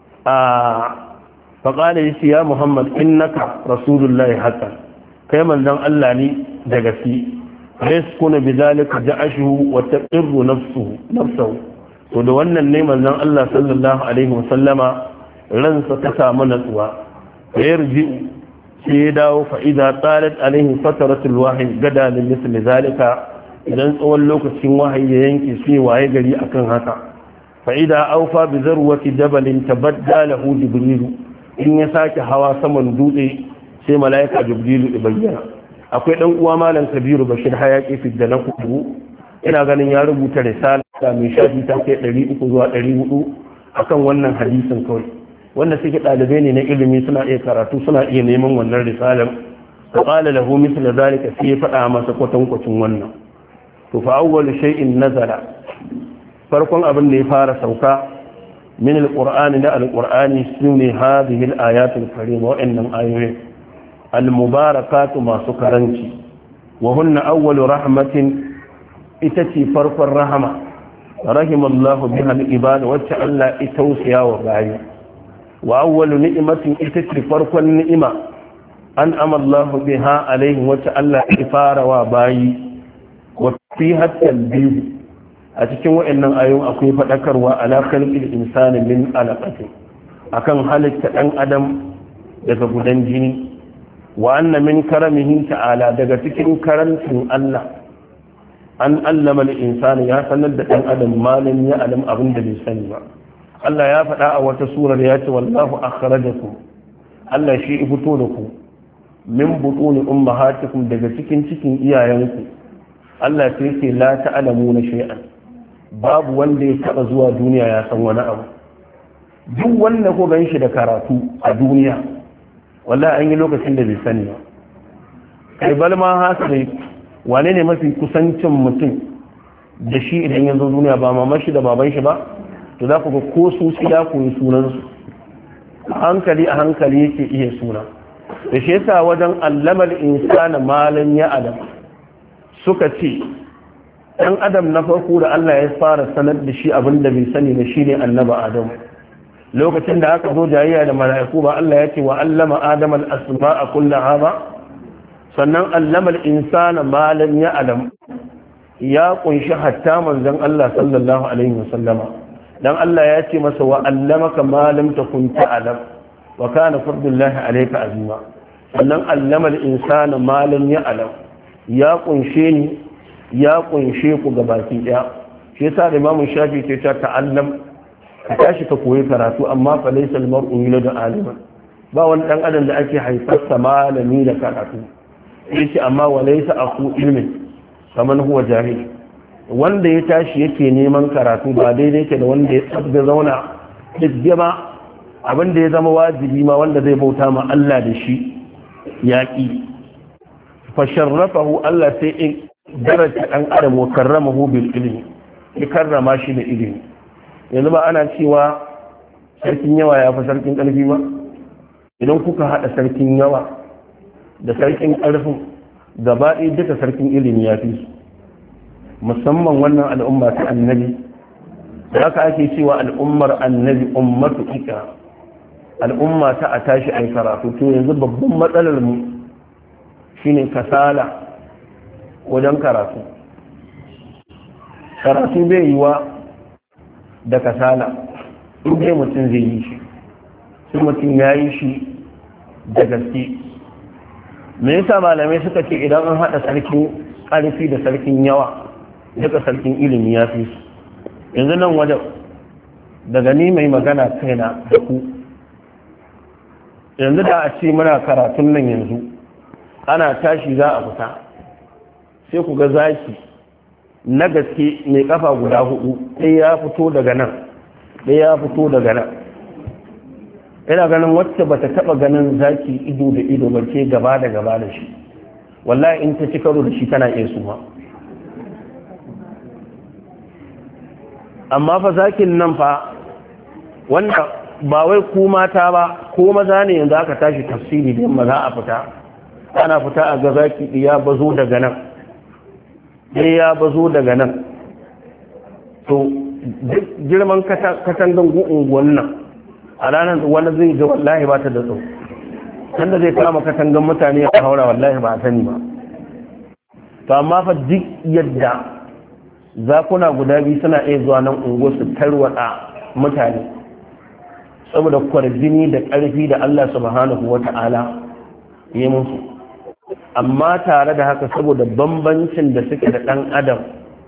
a faƙaɗa ya ce ya Muhammad innaka Rasulullahi haƙƙan, kai manzon Allah ne da gaske, yaskuna bi zalika ja'ashu wa taqirru nafsuhu. To da wannan ne manzon Allah sallallahu alaihi wasallama ransa ta samu natsuwa, ya yarji sai ya dawo fa'ida tsarat alaihi fataratul wahyi gada da misali zalika, idan tsawon lokacin wahayi ya yanke sai waye gari akan haka. fa'ida aufa bi zarwati jabalin tabadda lahu jibrilu, in ya sake hawa saman dutse sai mala'ika jibrilu ya bayyana. akwai dan uwa malam Kabiru Bashir Hayaki fidda na kudu, ina ganin ya rubuta risala mai shafi ta kai 300 zuwa 400 akan wannan hadisin kawai. wanda suke ɗalibai ne na ilimi suna iya karatu suna iya neman wannan risalar. fa qala lahu mithla zalika sai ya faɗa masa kwatankwacin wannan. to fa awwalu shay'in nazala, farkon abin da ya fara sauka min alqur'ani da alqur'ani sune hadhihi alayatul karima, wa'annan ayoyin almubarakatu masu karanci. wa hunna awwalu rahmatin, ita ce farkon rahama, rahimallahu biha al-ibad, wacce Allah ya tausaya wa bayi. wa awwalu ni'matin, ita ce farkon ni'ima, an amallahu biha alaihim, wacce Allah ya fara wa bayi. wa fi hatta al-biyu, a cikin wa'annan ayoyin akwai fadakarwa ala khalqil insani min alaqati, akan halitta dan adam daga gudan jini. wa anna min karamihi ta'ala, daga cikin karantin Allah an allama al-insani, ya sanar da dan adam malam ya alam abin da bai sani ba. Allah ya faɗa a wata surar ya ce wallahu akhrajakum, Allah shi ya fito da ku min butuni ummahatikum, daga cikin iyayenku. Allah sai ce la ta'lamuna shay'an, babu wanda ya taba zuwa duniya ya san wani abu. duk wanda ko gan shi da karatu a duniya wallahi an yi lokacin da bai sani ba. kai balma hasari, wane ne mafi kusancin mutum da shi idan ya zo duniya ba mamar shi da baban shi ba? to za ku ga ko su ya koyi sunansu a hankali yake iya suna. da shi yasa wajen allamar insana malan ya adam suka ce ɗan adam na farko da Allah ya fara sanar da shi abin da bai sani da shi ne annaba adam. lokacin da aka zo jayayya da mala'iku ba Allah ya ce wa allama adam al-asma'a kullaha ba, sannan allama al-insana malan ya adam ya kunshi hatta manzon Allah sallallahu alaihi wasallama, dan Allah ya ce masa wa allamaka ma lam takun ta'lam wa kana fadlullahi alayka azima. sannan allama al-insana ma lam ya'lam ya kunshe ni ya kunshe ku gabaki daya. shi yasa da Imam Shafi ce ta ta'allam, ka tashi ka koyi karatu, amma fa laysa al-mar'u yuladu aliman, ba wani dan adam da ake haifarsa malami da karatu. yace amma wa laysa aqu ilmin kaman huwa jahil, wanda ya tashi yake neman karatu ba daidai yake da wanda ya tsabda zauna ba abin da ya zama wajibi ma wanda zai bauta ma Allah da shi yaƙi. fa sharrafahu, Allah sai in daraja dan adam wa karramahu bil ilmi, ya karrama shi da ilimi. yanzu ba ana cewa sarkin yawa ya fi sarkin ƙarfi ba? idan kuka haɗa sarkin yawa da sarkin ƙarfin gaba ɗaya duka sarkin ilimi ya fi su, musamman wannan al'umma ta annabi. da haka ake cewa al'ummar annabi ummatu ikra, al'umma ta a tashi ai karatu. to yanzu babban matsalar mu shine kasala wajen karatu bai yiwa da kasala. in dai mutum zai yi shi sai mutum ya yi shi da gaske. me yasa malamai suka ce idan an haɗa sarkin ƙarfi da sarkin yawa duka sarkin ilimi ya fi su? yanzu nan wajen daga ni mai magana kaina da ku yanzu da a ce muna karatun nan yanzu ana tashi za a fita sai ku ga zaki na gaske mai kafa guda 4 ɗaya ya fito daga nan ɗaya ya fito daga nan. ina ganin wacce bata taba ganin zaki ido da ido ba ce gaba da gaba da shi wallahi in ta ci karo da shi tana iya suma. amma fa zakin nan fa wanda ba wai ku mata ba ko maza ne yanzu aka tashi tafsiri da yamma za a fita ana fita a ga zaki ya bazo daga nan ya bazo daga nan to duk girman katangan unguwan nan a ranar wani zai ga wallahi ba ta da tso sanda zai kama katangan mutane ya haura wallahi ba a sani ba. to amma fa duk yadda zakuna guda biyu suna iya zuwa nan unguwar su tarwada mutane saboda kwarjini da ƙarfi da Allah subhanahu wata'ala ya musu, amma tare da haka saboda bambancin da suke da ɗan adam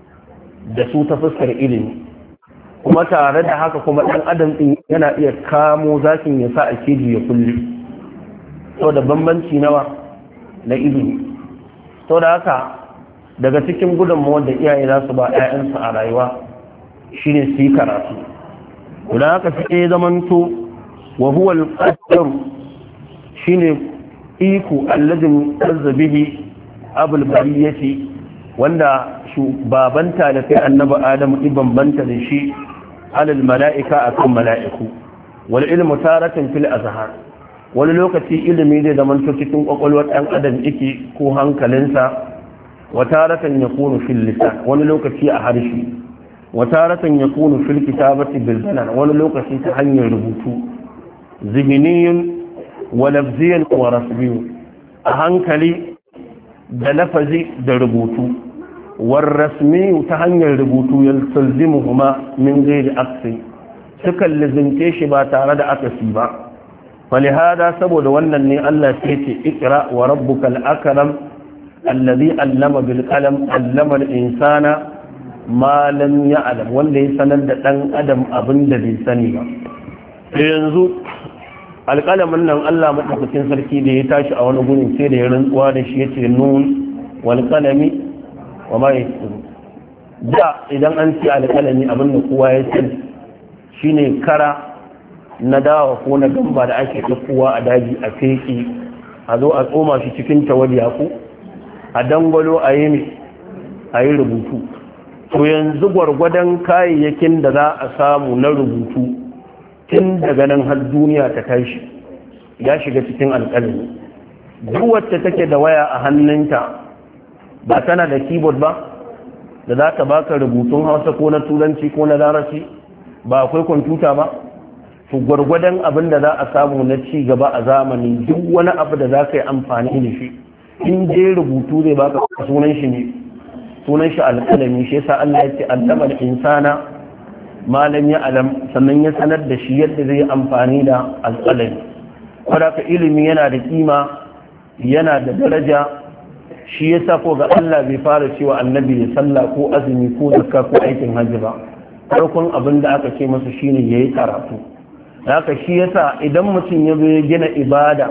da su ta fuskar ilimi, kuma tare da haka kuma ɗan adam ɗin yana iya kamo zakin ya sa a keji ya kulle saboda bambanci nawa na ilimi. saboda haka daga cikin gudunmawar da iyaye za su ba 'ya'yansu a rayuwa shine su yi karatu. don haka sai zamanto wa huwa al-qadar shine iko alladin kazzabihi abul bariyati wanda babanta da kai annabi adamu ibn banta da shi alal mala'ika akan mala'iku wal ilmu taratan fil azhar wani lokaci ilimi zai zamanto cikin kwakwalwar dan adam yake ko hankalinsa wa taratan yakunu fil lisan wani lokaci a harshe wataratan ya kunu fil kitabati bil banan wani lokaci ta hanyar rubutu zihiniyin wa lafziyan wa rasmiyin a hankali da lafazi da rubutu war rasmi ta hanyar rubutu yaltalzimuhuma min ghairi aksi sukan lizince shi ba tare da akasi ba. falihada saboda wannan ne Allah sai ce ikra wa rabbukal akram alladhi allama bil qalam allama al insana malam ya adam wanda ya sanar da ɗan adam abin da bai sani ba. yanzu alƙalamin nan Allah maɗaukakin sarki da ya tashi a wani gurin sai da ya rantsuwa da shi ya ce nun wal qalami wa ma yastur. da idan an ce alƙalami abin da kowa ya sani shine kara na dawa ko na gamba da ake ɗaukowa a daji a feki a zo a tsoma shi cikin tawadiya ko a dangwalo a yi rubutu. to yanzu gwargwadon kayayyakin da za a samu na rubutu tun daga nan har duniya ta tashi ya shiga cikin alƙalami. duk wacce take da waya a hannunta ba tana da keyboard ba da za ta baka rubutun hausa ko na turanci ko na larabci ba akwai kwamfuta ba. to gwargwadon abin da za a samu na ci gaba a zamani duk wani abu da za ka yi amfani da shi in je rubutu zai baka sunan shi ne sunan shi alƙalami. shi yasa Allah ya ce allama al-insana ma lam ya'lam sannan ya sanar da shi yadda zai amfani da alƙalami. saboda ilimi yana da kima yana da daraja. shi yasa ko ga Allah bai fara cewa annabi ya sallah ko azumi ko zakka ko aikin hajji ba. farkon abin da aka ce masa shine yayi karatu. haka shi yasa idan mutum ya zo ya gina ibada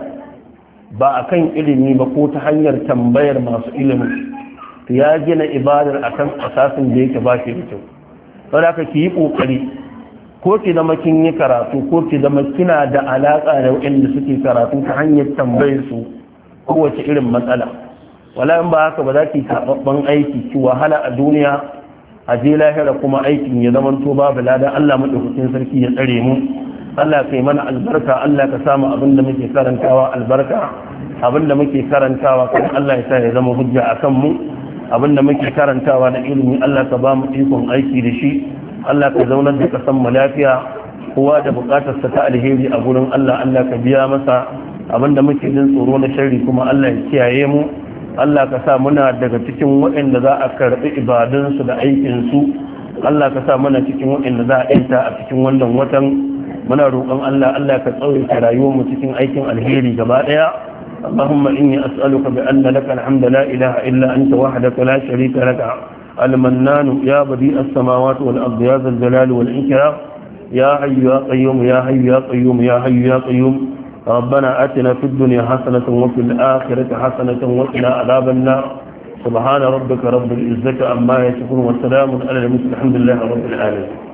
ba akan ilimi ba ko ta hanyar tambayar masu ilimi ya gina ibadar akan asasin da yake ba shi da kyau. saboda ka ki yi kokari ko ki zama kin yi karatu ko ki zama kina da alaka da wanda suke karatu ta hanyar tambayar su kowace irin matsala. wala in ba haka ba za ki tababban aiki ki wahala a duniya a je lahira kuma aikin ya zama to babu ladan. Allah madaukakin sarki ya tsare mu. Allah kai mana albarka. Allah ka samu abin da muke karantawa albarka. abin da muke karantawa kan Allah ya sa ya zama hujja akan mu. abinda muke karantawa na ilimi Allah ka ba mu ikon aiki da shi. Allah ka zaunar da kasan mu lafiya. kowa da bukatarsa ta alheri a gurin Allah ka biya masa. abinda muke jin tsoro na sharri kuma Allah ya kiyaye mu. Allah ka sa muna daga cikin waɗanda za a karɓi ibadunsu da aikinsu. Allah ka sa muna cikin waɗanda za a yanta a cikin wannan watan. muna roƙon Allah ka tsawaita rayuwar mu cikin aikin alheri gaba ɗaya. اللهم إني أسألك بأن لك الحمد لا إله إلا أنت وحدك لا شريك لك المنان يا بديع السماوات والأرض يا ذا الجلال والإكرام يا حي يا قيوم يا حي يا قيوم يا حي يا قيوم ربنا آتنا في الدنيا حسنة وفي الآخرة حسنة وقنا عذاب النار سبحان ربك رب العزة عما يصفون وسلام على المرسلين الحمد لله رب العالمين